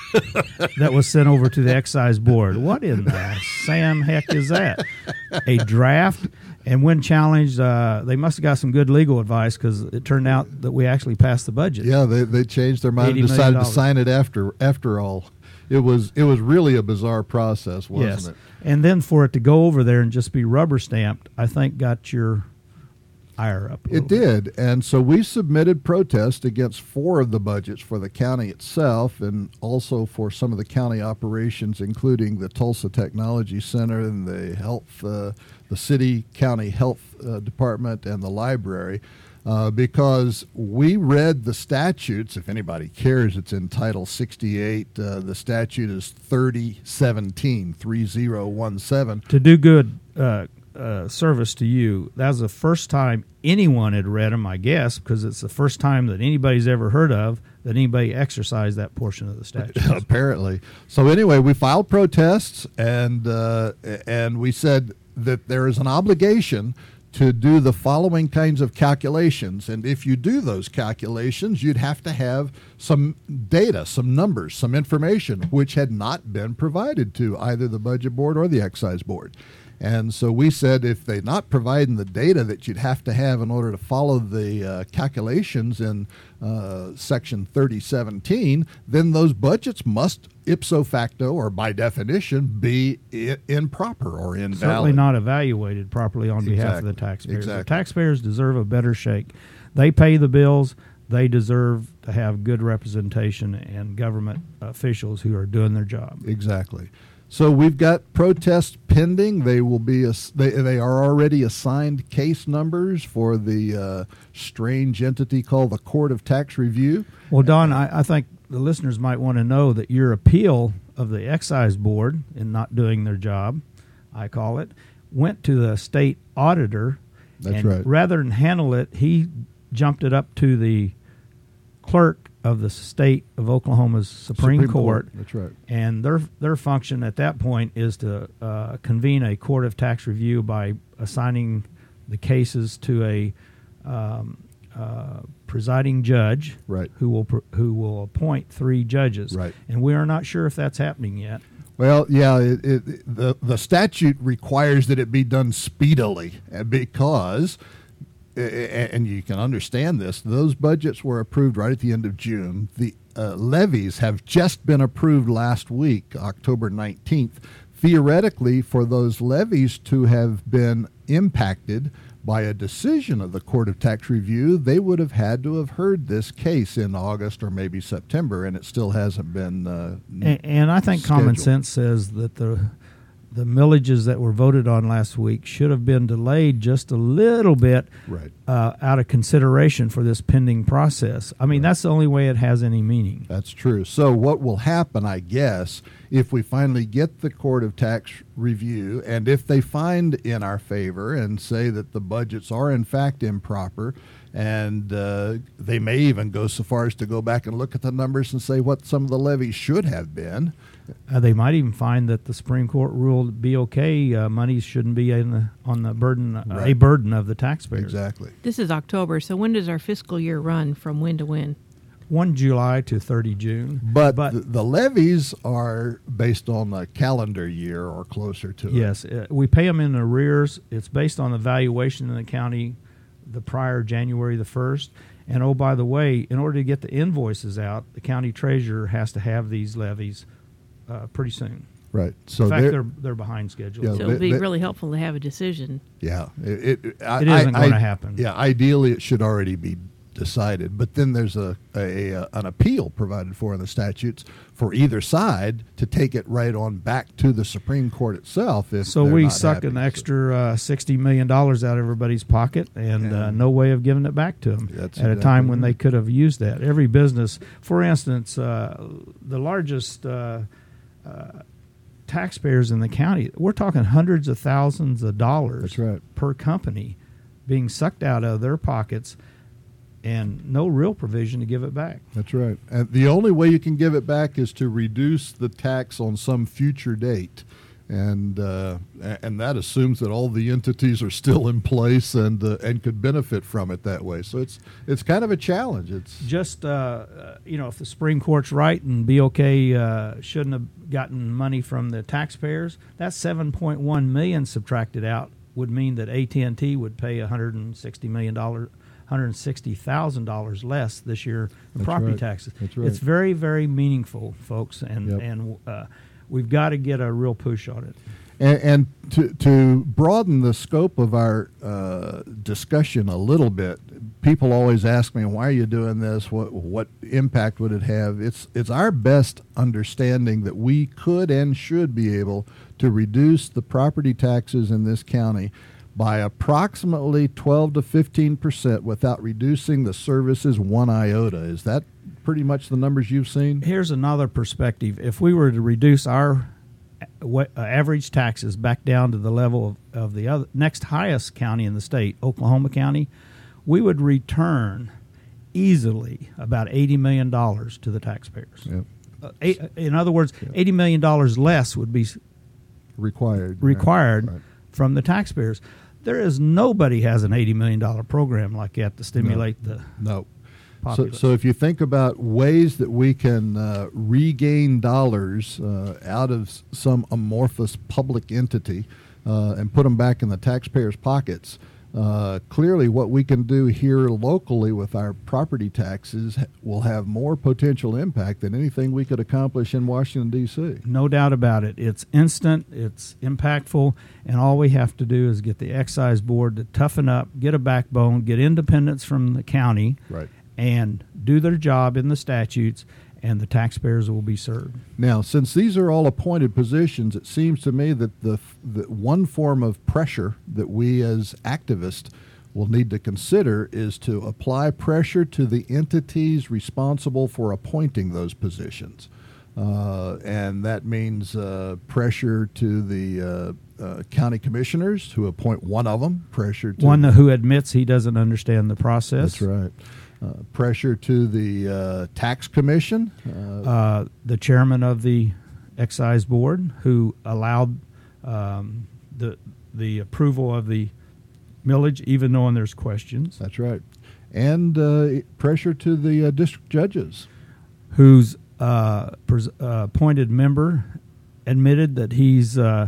S4: that was sent over to the excise board. What in the Sam heck is that? A draft? And when challenged, uh, they must have got some good legal advice because it turned out that we actually passed the budget.
S3: Yeah, they they changed their mind
S4: eighty
S3: and
S4: million
S3: decided to
S4: dollars.
S3: sign it after after all. It was it was really a bizarre process, wasn't
S4: Yes.
S3: it?
S4: And then for it to go over there and just be rubber stamped, I think got your ire up. a
S3: It
S4: little bit.
S3: did, and so we submitted protest against four of the budgets for the county itself, and also for some of the county operations, including the Tulsa Technology Center and the health, uh, the city county health uh, department, and the library. Uh, because we read the statutes. If anybody cares, it's in Title sixty-eight. Uh, the statute is thirty seventeen, three zero one seven.
S4: To do good uh, uh, service to you, that was the first time anyone had read them, I guess, because it's the first time that anybody's ever heard of that anybody exercised that portion of the statute.
S3: Apparently. So anyway, we filed protests, and uh, and we said that there is an obligation to do the following kinds of calculations. And if you do those calculations, you'd have to have some data, some numbers, some information, which had not been provided to either the budget board or the excise board. And so we said if they're not providing the data that you'd have to have in order to follow the uh, calculations in uh, Section thirty seventeen, then those budgets must ipso facto or by definition be I- improper or invalid.
S4: Certainly not evaluated properly on behalf of the
S3: Exactly.
S4: taxpayers.
S3: Exactly.
S4: The taxpayers deserve a better shake. They pay the bills. They deserve to have good representation and government officials who are doing their job.
S3: Exactly. So we've got protests pending. They will be ass- they they are already assigned case numbers for the uh, strange entity called the Court of Tax Review.
S4: Well, Don, I, I think the listeners might want to know that your appeal of the excise board in not doing their job, I call it, went to the state auditor.
S3: That's
S4: and
S3: right.
S4: rather than handle it, he jumped it up to the clerk of the state of Oklahoma's Supreme,
S3: Supreme
S4: Court.
S3: Court, that's right.
S4: And their their function at that point is to uh, convene a court of tax review by assigning the cases to a um, uh, presiding judge,
S3: Right.
S4: who will pr- who will appoint three judges.
S3: Right.
S4: And we are not sure if that's happening yet.
S3: Well, yeah, it, it, the the statute requires that it be done speedily uh, because, uh, and you can understand this, those budgets were approved right at the end of June. The uh, levies have just been approved last week, October nineteenth. Theoretically, for those levies to have been impacted by a decision of the Court of Tax Review, they would have had to have heard this case in August or maybe September, and it still hasn't been uh,
S4: And, and I think common
S3: scheduled.
S4: sense says that the the millages that were voted on last week should have been delayed just a little bit,
S3: Right.
S4: uh, out of consideration for this pending process. I mean,
S3: Right.
S4: that's the only way it has any meaning.
S3: That's true. So what will happen, I guess, if we finally get the Court of Tax Review, and if they find in our favor and say that the budgets are in fact improper, and uh, they may even go so far as to go back and look at the numbers and say what some of the levies should have been.
S4: Uh, they might even find that the Supreme Court ruled be okay. Uh, money shouldn't be in the, on the burden, uh, a
S3: Right.
S4: burden of the taxpayers.
S3: Exactly.
S2: This is October, so when does our fiscal year run from when to when?
S4: First July to thirtieth June.
S3: But,
S4: But
S3: the, the levies are based on a calendar year or closer to it.
S4: yes, uh, we pay them in arrears. It's based on the valuation in the county the prior January the first. And oh, by the way, in order to get the invoices out, the county treasurer has to have these levies uh, pretty soon.
S3: Right. So
S4: In fact,
S3: they're-
S4: they're they're behind schedule.
S3: Yeah,
S2: So
S3: they-
S2: it would be
S3: they-
S2: really helpful to have a decision.
S3: Yeah, it, it, I,
S4: It isn't
S3: I-
S4: gonna
S3: I-
S4: happen.
S3: Yeah, ideally it should already be decided, but then there's a, a, a an appeal provided for in the statutes for either side to take it right on back to the Supreme Court itself. If
S4: So
S3: they're
S4: we
S3: not
S4: suck
S3: happy.
S4: an
S3: So-
S4: extra uh, sixty million dollars out of everybody's pocket, and uh,
S3: And-
S4: no way of giving it back to them
S3: That's
S4: at a
S3: exactly
S4: time when
S3: right.
S4: they could have used that. Every business, for instance, uh, the largest uh, uh, taxpayers in the county, we're talking hundreds of thousands of dollars
S3: That's right.
S4: per company being sucked out of their pockets, and no real provision to give it back.
S3: That's right. And the only way you can give it back is to reduce the tax on some future date. And uh, a- and that assumes that all the entities are still in place and uh, and could benefit from it that way. So it's it's kind of a challenge. It's
S4: Just, uh, uh, you know, if the Supreme Court's right and B O K uh, shouldn't have gotten money from the taxpayers, that seven point one million dollars subtracted out would mean that A T and T would pay one hundred sixty million dollars, one hundred sixty thousand dollars less this year in
S3: That's
S4: property
S3: right.
S4: taxes.
S3: That's right.
S4: It's very, very meaningful, folks, and,
S3: Yep.
S4: and uh, we've got to get a real push on it.
S3: And, and to, to broaden the scope of our uh, discussion a little bit, people always ask me, why are you doing this? What, what impact would it have? It's, it's our best understanding that we could and should be able to reduce the property taxes in this county by approximately twelve to fifteen percent without reducing the services one iota. Is that pretty much the numbers you've seen?
S4: Here's another perspective. If we were to reduce our a- what, uh, average taxes back down to the level of, of the other next highest county in the state, Oklahoma County, we would return easily about eighty million dollars to the taxpayers.
S3: Yep.
S4: Uh, eight, in other words, eighty million dollars less would be s-
S3: Required.
S4: required
S3: Right.
S4: from the taxpayers. There is nobody has an eighty million dollars program like that to stimulate the
S3: No. So,
S4: populace.
S3: so if you think about ways that we can uh, regain dollars uh, out of s- some amorphous public entity uh, and put them back in the taxpayers' pockets, uh, clearly what we can do here locally with our property taxes ha- will have more potential impact than anything we could accomplish in Washington, D C
S4: No doubt about it. It's instant, it's impactful, and all we have to do is get the excise board to toughen up, get a backbone, get independence from the county,
S3: Right.
S4: and do their job in the statutes, and the taxpayers will be served.
S3: Now, since these are all appointed positions, it seems to me that the, the one form of pressure that we as activists will need to consider is to apply pressure to the entities responsible for appointing those positions. Uh, and that means uh, pressure to the uh, uh, county commissioners who appoint one of them, pressure to
S4: One who admits he doesn't understand the process.
S3: That's right. Uh, pressure to the uh, tax commission. Uh,
S4: Uh, the chairman of the excise board, who allowed um, the the approval of the millage, even though there's questions.
S3: that's right. And uh, pressure to the uh, district judges.
S4: Whose uh, pres- uh, appointed member admitted that he's uh,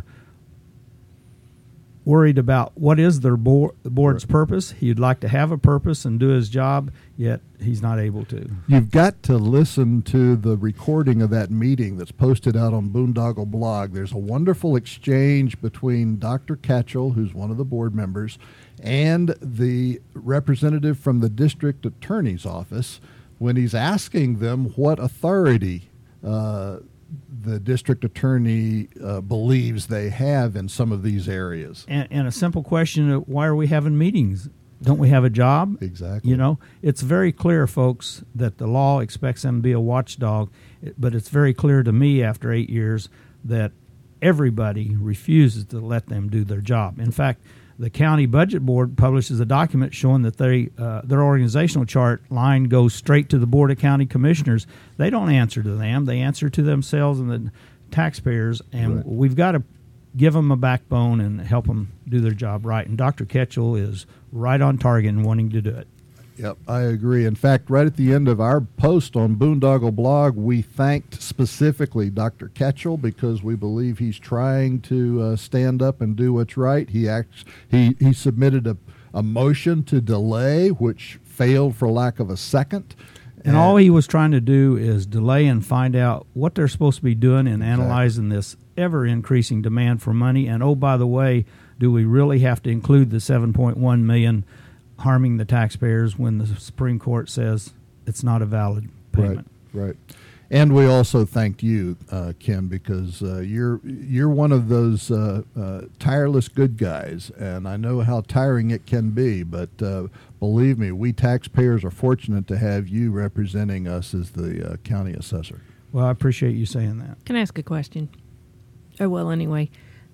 S4: worried about what is their board, board's purpose. He'd like to have a purpose and do his job, yet he's not able to.
S3: You've got to listen to the recording of that meeting that's posted out on Boondoggle Blog. There's a wonderful exchange between Doctor Catchell, who's one of the board members, and the representative from the district attorney's office when he's asking them what authority uh, the district attorney uh, believes they have in some of these areas.
S4: And, and a simple question of why are we having meetings? Don't we have a job?
S3: Exactly.
S4: You know, it's very clear, folks, that the law expects them to be a watchdog, but it's very clear to me after eight years that everybody refuses to let them do their job. In fact, the county budget board publishes a document showing that they uh, their organizational chart line goes straight to the Board of County Commissioners. They don't answer to them. They answer to themselves and the taxpayers, and
S3: Right.
S4: we've got to give them a backbone and help them do their job right. And Doctor Catchell is right on target and wanting to do it.
S3: Yep, I agree. In fact, right at the end of our post on Boondoggle Blog, we thanked specifically Doctor Catchell because we believe he's trying to uh, stand up and do what's right. He acts, he, he submitted a, a motion to delay, which failed for lack of a second.
S4: And all he was trying to do is delay and find out what they're supposed to be doing in analyzing this ever-increasing demand for money. And, oh, by the way, do we really have to include the seven point one million dollars harming the taxpayers when the Supreme Court says it's not a valid payment?
S3: Right, right. And we also thanked you, uh, Ken, because uh, you're you're one of those uh, uh, tireless good guys, and I know how tiring it can be. But uh, believe me, we taxpayers are fortunate to have you representing us as the uh, county assessor.
S4: Well, I appreciate you saying that.
S2: Can I ask a question? Oh, well, anyway.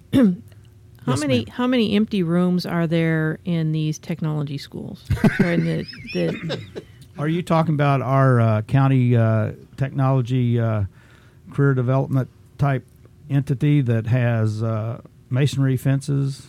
S2: How
S4: Yes,
S2: many
S4: ma'am.
S2: how many empty rooms are there in these technology schools? Or in the, the
S4: Are you talking about our uh, county uh, technology uh, career development type entity that has uh, masonry fences?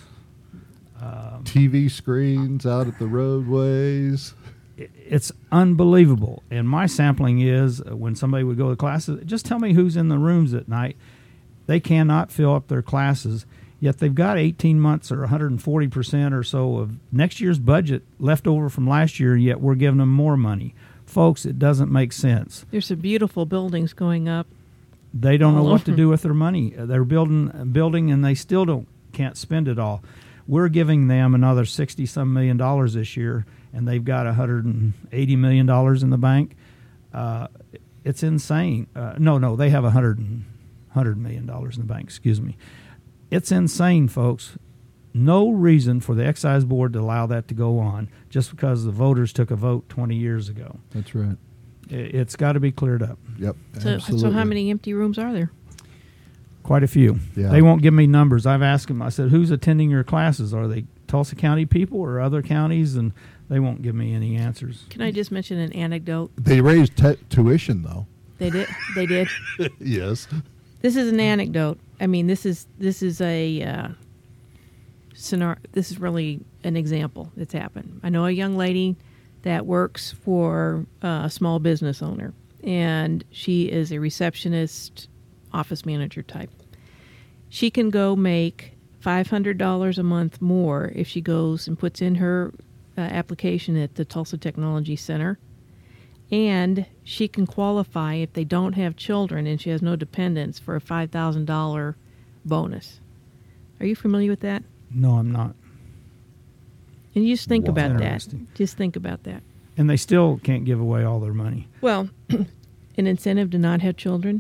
S4: Um,
S3: T V screens out at the roadways.
S4: it's unbelievable. And my sampling is uh, when somebody would go to classes, just tell me who's in the rooms at night. They cannot fill up their classes, yet they've got eighteen months or one hundred forty percent or so of next year's budget left over from last year, yet we're giving them more money. Folks, it doesn't make sense.
S2: there's some beautiful buildings going up.
S4: They don't know
S2: All
S4: what to
S2: over.
S4: do with their money. Uh, They're building building and they still don't can't spend it all. We're giving them another sixty some million dollars this year, and they've got one hundred eighty million dollars in the bank. Uh, it's insane. Uh, no, no, they have one hundred, one hundred million dollars in the bank. Excuse me. It's insane, folks. No reason for the excise board to allow that to go on just because the voters took a vote twenty years ago.
S3: That's right.
S4: I- It's got to be cleared up.
S3: Yep.
S2: So,
S3: absolutely.
S2: so how many empty rooms are there?
S4: Quite a few.
S3: Yeah.
S4: They won't give me numbers. I've asked them, I said, who's attending your classes? Are they Tulsa County people or other counties? And they won't give me any answers.
S2: Can I just mention an anecdote?
S3: They raised te- tuition, though.
S2: They did. They did.
S3: Yes.
S2: This is an anecdote. I mean, this is this is a uh, scenario. This is really an example that's happened. I know a young lady that works for uh, a small business owner, and she is a receptionist, office manager type. She can go make five hundred dollars a month more if she goes and puts in her uh, application at the Tulsa Technology Center. And she can qualify if they don't have children and she has no dependents for a five thousand dollars bonus. Are you familiar with that?
S4: No, I'm not.
S2: And you just think
S3: Wow.
S2: about that.
S4: Interesting.
S2: Just think about that.
S4: And they still can't give away all their money.
S2: Well, an incentive to not have children,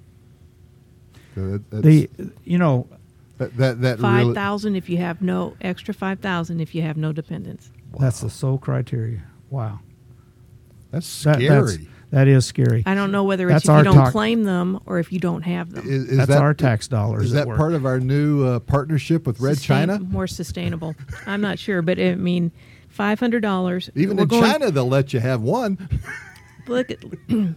S3: So that, that's,
S4: The, you know,
S3: that, that, that
S2: five
S3: really,
S2: thousand if you have no extra five thousand if you have no dependents.
S4: that's the sole criteria. Wow.
S3: that's
S4: That-
S3: scary.
S4: that's- that is scary.
S2: I don't know whether it's
S4: That's
S2: if you
S4: our
S2: don't
S4: talk-
S2: claim them or if you don't have them.
S3: Is, is
S4: That's
S3: that,
S4: our tax dollars.
S3: Is
S4: at
S3: that
S4: work.
S3: part of our new uh, partnership with Red
S2: Sustain-
S3: China?
S2: More sustainable. I'm not sure, but I mean, five hundred dollars.
S3: Even
S2: We're
S3: in
S2: going,
S3: China, they'll let you have one.
S2: Look at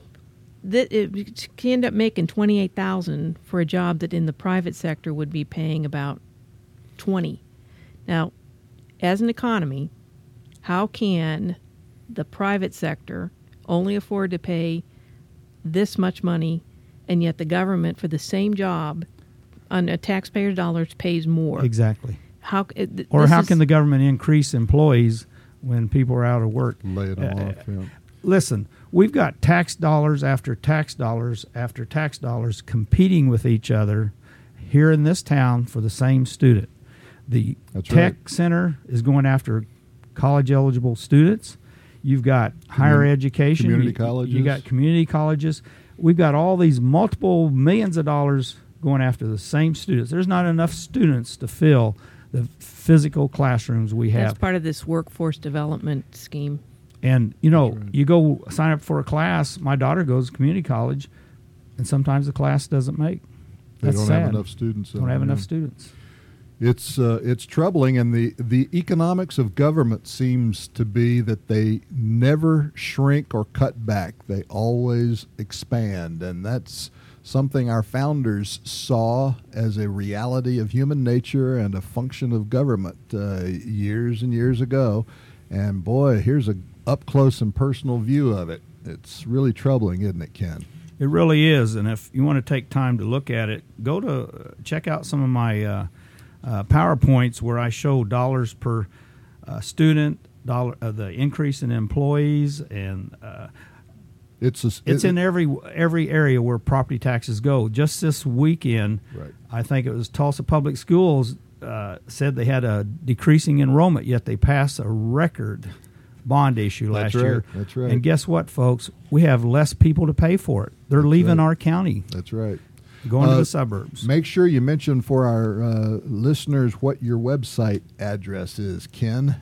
S2: that. It can end up making twenty-eight thousand dollars for a job that in the private sector would be paying about twenty. Now, as an economy, how can the private sector only afford to pay this much money, and yet the government for the same job on a taxpayer's dollars pays more?
S4: Exactly.
S2: How it,
S4: or
S2: this
S4: how
S2: is,
S4: can the government increase employees when people are out of work?
S3: Lay it
S4: Uh,
S3: off. Yeah.
S4: Listen, we've got tax dollars after tax dollars after tax dollars competing with each other here in this town for the same student. The
S3: That's
S4: tech
S3: right.
S4: center is going after college eligible students. You've got higher
S3: Commun-
S4: education.
S3: community
S4: you,
S3: colleges.
S4: You got community colleges. We've got all these multiple millions of dollars going after the same students. There's not enough students to fill the physical classrooms we have.
S2: That's part of this workforce development scheme.
S4: And, you know,
S3: That's right.
S4: you go sign up for a class. My daughter goes to community college, and sometimes the class doesn't make.
S3: They
S4: That's
S3: don't
S4: sad.
S3: have enough students.
S4: Don't
S3: in
S4: have
S3: it,
S4: enough
S3: yeah.
S4: students.
S3: It's uh, it's troubling, and the, the economics of government seems to be that they never shrink or cut back. They always expand, and that's something our founders saw as a reality of human nature and a function of government uh, years and years ago. And boy, here's a up close and personal view of it. It's really troubling, isn't it, Ken?
S4: It really is. And if you want to take time to look at it, go to uh, check out some of my uh, uh, PowerPoints where I show dollars per uh, student, dollar uh, the increase in employees, and uh,
S3: It's a,
S4: it's
S3: it-
S4: in every every area where property taxes go. Just this weekend,
S3: Right.
S4: I think it was Tulsa Public Schools uh, said they had a decreasing enrollment, yet they passed a record bond issue last
S3: That's right.
S4: year.
S3: That's right.
S4: And guess what, folks? We have less people to pay for it. They're leaving
S3: right.
S4: our county,
S3: That's right.
S4: going
S3: Uh,
S4: to the suburbs.
S3: Make sure you mention for our uh, listeners what your website address is, Ken.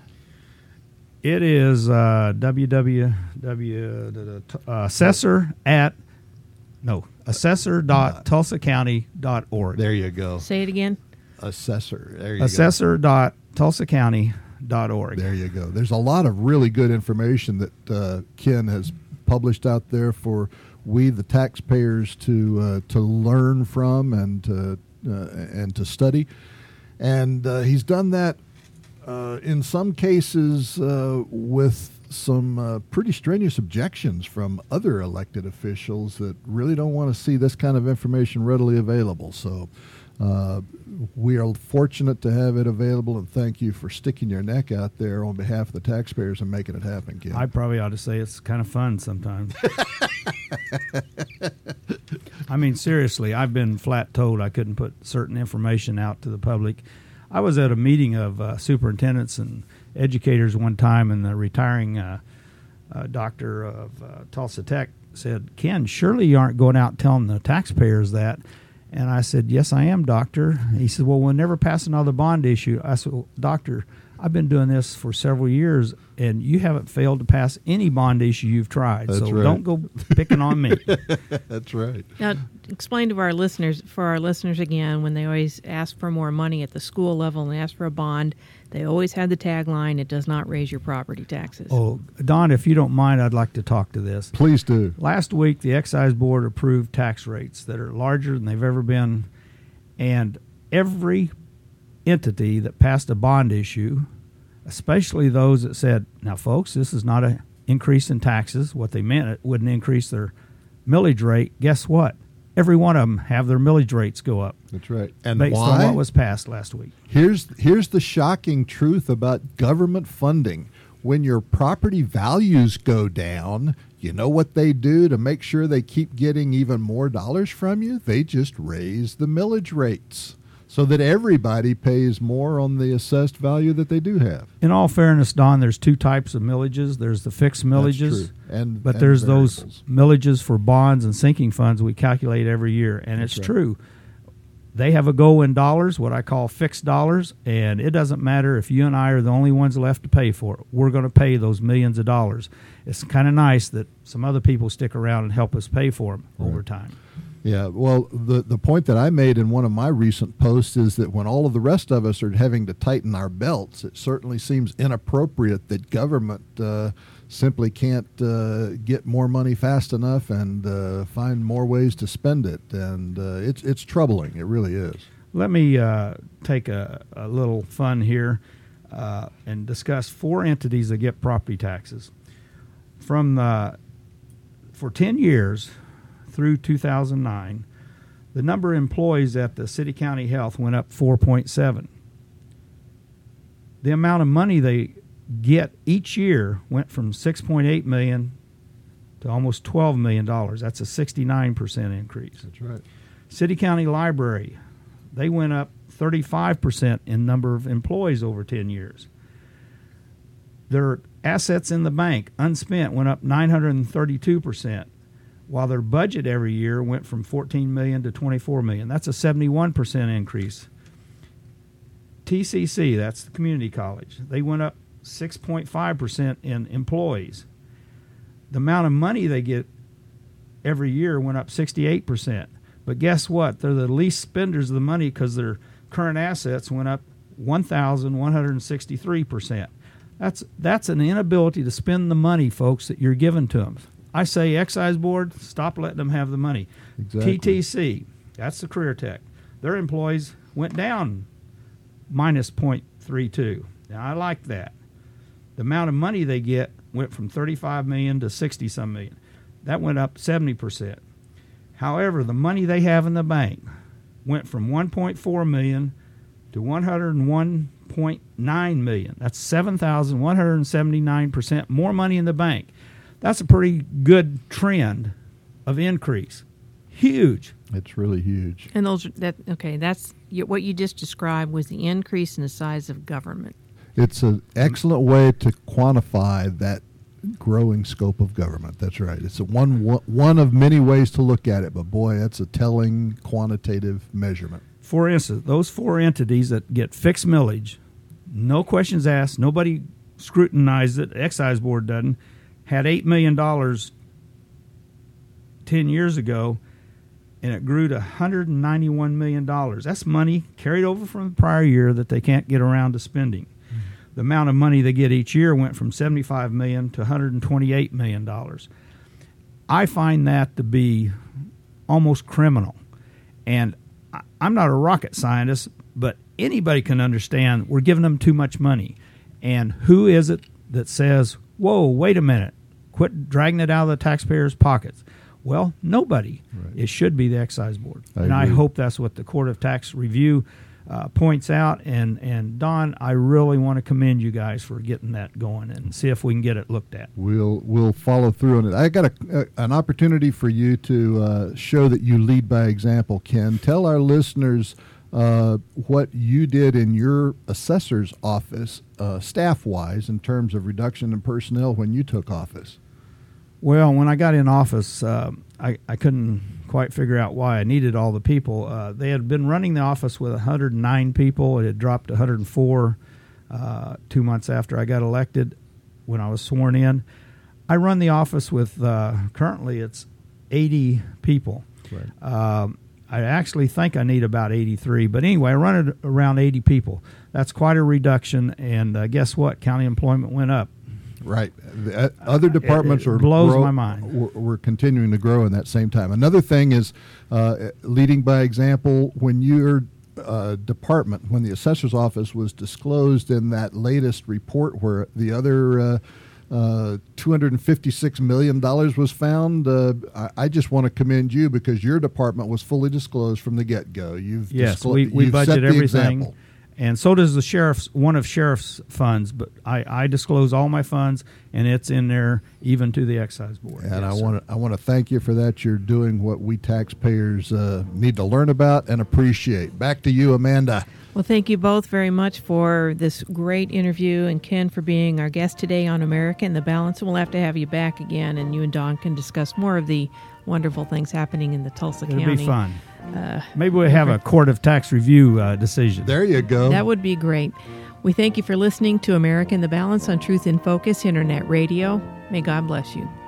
S4: It is uh, www. Uh, assessor at no assessor dot tulsa county dot org.
S3: There you go.
S2: Say it again.
S3: Assessor. There you
S4: Assessor dot tulsa county dot org.
S3: go. There you go. There's a lot of really good information that uh, Ken has published out there for we, the taxpayers, to uh, to learn from and to, uh, and to study. And uh, he's done that uh, in some cases uh, with some uh, pretty strenuous objections from other elected officials that really don't want to see this kind of information readily available. So uh, we are fortunate to have it available, and thank you for sticking your neck out there on behalf of the taxpayers and making it happen, Ken.
S4: I probably ought to say it's kind of fun sometimes. I mean, seriously, I've been flat told I couldn't put certain information out to the public. I was at a meeting of uh, superintendents and educators one time, and the retiring uh, uh, doctor of uh, Tulsa Tech said, "Ken, surely you aren't going out telling the taxpayers that." And I said, "Yes, I am, doctor." He said, "Well, we'll never pass another bond issue." I said, well, "Doctor, I've been doing this for several years, and you haven't failed to pass any bond issue you've tried.
S3: That's
S4: so
S3: right.
S4: don't go picking on me."
S3: That's right.
S2: Now, explain to our listeners, for our listeners again, when they always ask for more money at the school level and they ask for a bond, they always had the tagline, "It does not raise your property taxes."
S4: Oh, Don, if you don't mind, I'd like to talk to this.
S3: Please do.
S4: Last week, the excise board approved tax rates that are larger than they've ever been, and every entity that passed a bond issue, especially those that said, "Now, folks, this is not an increase in taxes." What they meant, it wouldn't increase their millage rate. Guess what? Every one of them have their millage rates go up
S3: That's right. And
S4: based
S3: why?
S4: on what was passed last week.
S3: Here's here's the shocking truth about government funding. When your property values go down, you know what they do to make sure they keep getting even more dollars from you? They just raise the millage rates so that everybody pays more on the assessed value that they do have.
S4: In all fairness, Don, there's two types of millages. There's the fixed millages,
S3: true. And-
S4: but
S3: and
S4: there's
S3: variables.
S4: those millages for bonds and sinking funds we calculate every year. And
S3: That's
S4: it's
S3: right.
S4: true. They have a goal in dollars, what I call fixed dollars, and it doesn't matter if you and I are the only ones left to pay for it. We're going to pay those millions of dollars. It's kind of nice that some other people stick around and help us pay for them over time.
S3: Yeah, well, the, the point that I made in one of my recent posts is that when all of the rest of us are having to tighten our belts, it certainly seems inappropriate that government uh, simply can't uh, get more money fast enough and uh, find more ways to spend it. And uh, it's, it's troubling. It really is.
S4: Let me uh, take a, a little fun here uh, and discuss four entities that get property taxes. From uh, for ten years through two thousand nine, the number of employees at the City County Health went up four point seven. The amount of money they get each year went from six point eight million dollars to almost twelve million dollars. That's a sixty-nine percent increase.
S3: That's right.
S4: City County Library, they went up thirty-five percent in number of employees over ten years. Their assets in the bank, unspent, went up nine hundred thirty-two percent, while their budget every year went from fourteen million dollars to twenty-four million dollars. That's a seventy-one percent increase. T C C, that's the community college, they went up six point five percent in employees. The amount of money they get every year went up sixty-eight percent. But guess what? They're the least spenders of the money because their current assets went up one thousand one hundred sixty-three percent. That's that's an inability to spend the money, folks, that you're giving to them. I say, Excise Board, stop letting them have the money.
S3: Exactly.
S4: T T C, that's the Career Tech. Their employees went down minus zero point three two. Now, I like that. The amount of money they get went from thirty-five million dollars to sixty some million. That went up seventy percent. However, the money they have in the bank went from one point four million dollars to one hundred one point nine million dollars. That's seven thousand one hundred seventy-nine percent more money in the bank. That's a pretty good trend of increase. Huge.
S3: It's really huge.
S2: And those that okay, that's what you just described was the increase in the size of government.
S3: It's an excellent way to quantify that growing scope of government. That's right. It's a one one of many ways to look at it, but boy, that's a telling quantitative measurement.
S4: For instance, those four entities that get fixed millage, no questions asked, nobody scrutinized it, Excise Board doesn't, had eight million dollars ten years ago, and it grew to one hundred ninety-one million dollars. That's money carried over from the prior year that they can't get around to spending. Mm-hmm. The amount of money they get each year went from seventy-five million dollars to one hundred twenty-eight million dollars. I find that to be almost criminal. And I'm not a rocket scientist, but anybody can understand we're giving them too much money. And who is it that says, whoa, wait a minute, quit dragging it out of the taxpayers' pockets? Well, nobody.
S3: Right.
S4: It should be the Excise Board.
S3: I
S4: and
S3: agree.
S4: I hope that's what the Court of Tax Review uh, points out. And, and Don, I really want to commend you guys for getting that going and see if we can get it looked at.
S3: We'll we'll follow through on it. I got a, a, an opportunity for you to uh, show that you lead by example, Ken. Tell our listeners uh, what you did in your assessor's office, uh, staff-wise, in terms of reduction in personnel when you took office.
S4: Well, when I got in office, uh, I, I couldn't quite figure out why I needed all the people. Uh, they had been running the office with one hundred nine people. It had dropped to one hundred four uh, two months after I got elected when I was sworn in. I run the office with, uh, currently it's eighty people.
S3: Right.
S4: Um, I actually think I need about eighty-three. But anyway, I run it around eighty people. That's quite a reduction. And uh, guess what? County employment went up.
S3: Right. The, uh, other departments
S4: it, it
S3: are
S4: blows
S3: grow,
S4: my mind.
S3: We're, we're continuing to grow in that same time. Another thing is uh, leading by example. When your uh, department, when the assessor's office was disclosed in that latest report where the other uh, uh, two hundred fifty-six million dollars was found, uh, I, I just want to commend you because your department was fully disclosed from the get-go. You've
S4: yes,
S3: disclo-
S4: we, we
S3: you've
S4: budget
S3: set the
S4: everything.
S3: example.
S4: And so does the sheriff's, one of sheriff's funds, but I, I disclose all my funds, and it's in there even to the Excise Board.
S3: And
S4: yes,
S3: I
S4: sir.
S3: want to I want to thank you for that. You're doing what we taxpayers uh, need to learn about and appreciate. Back to you, Amanda.
S2: Well, thank you both very much for this great interview, and Ken for being our guest today on America in the Balance. We'll have to have you back again, and you and Don can discuss more of the wonderful things happening in the Tulsa
S4: It'll
S2: County.
S4: be fun.
S2: Uh,
S4: Maybe we'll have a Court of Tax Review uh, decision.
S3: There you go.
S2: That would be great. We thank you for listening to America in the Balance on Truth in Focus Internet Radio. May God bless you.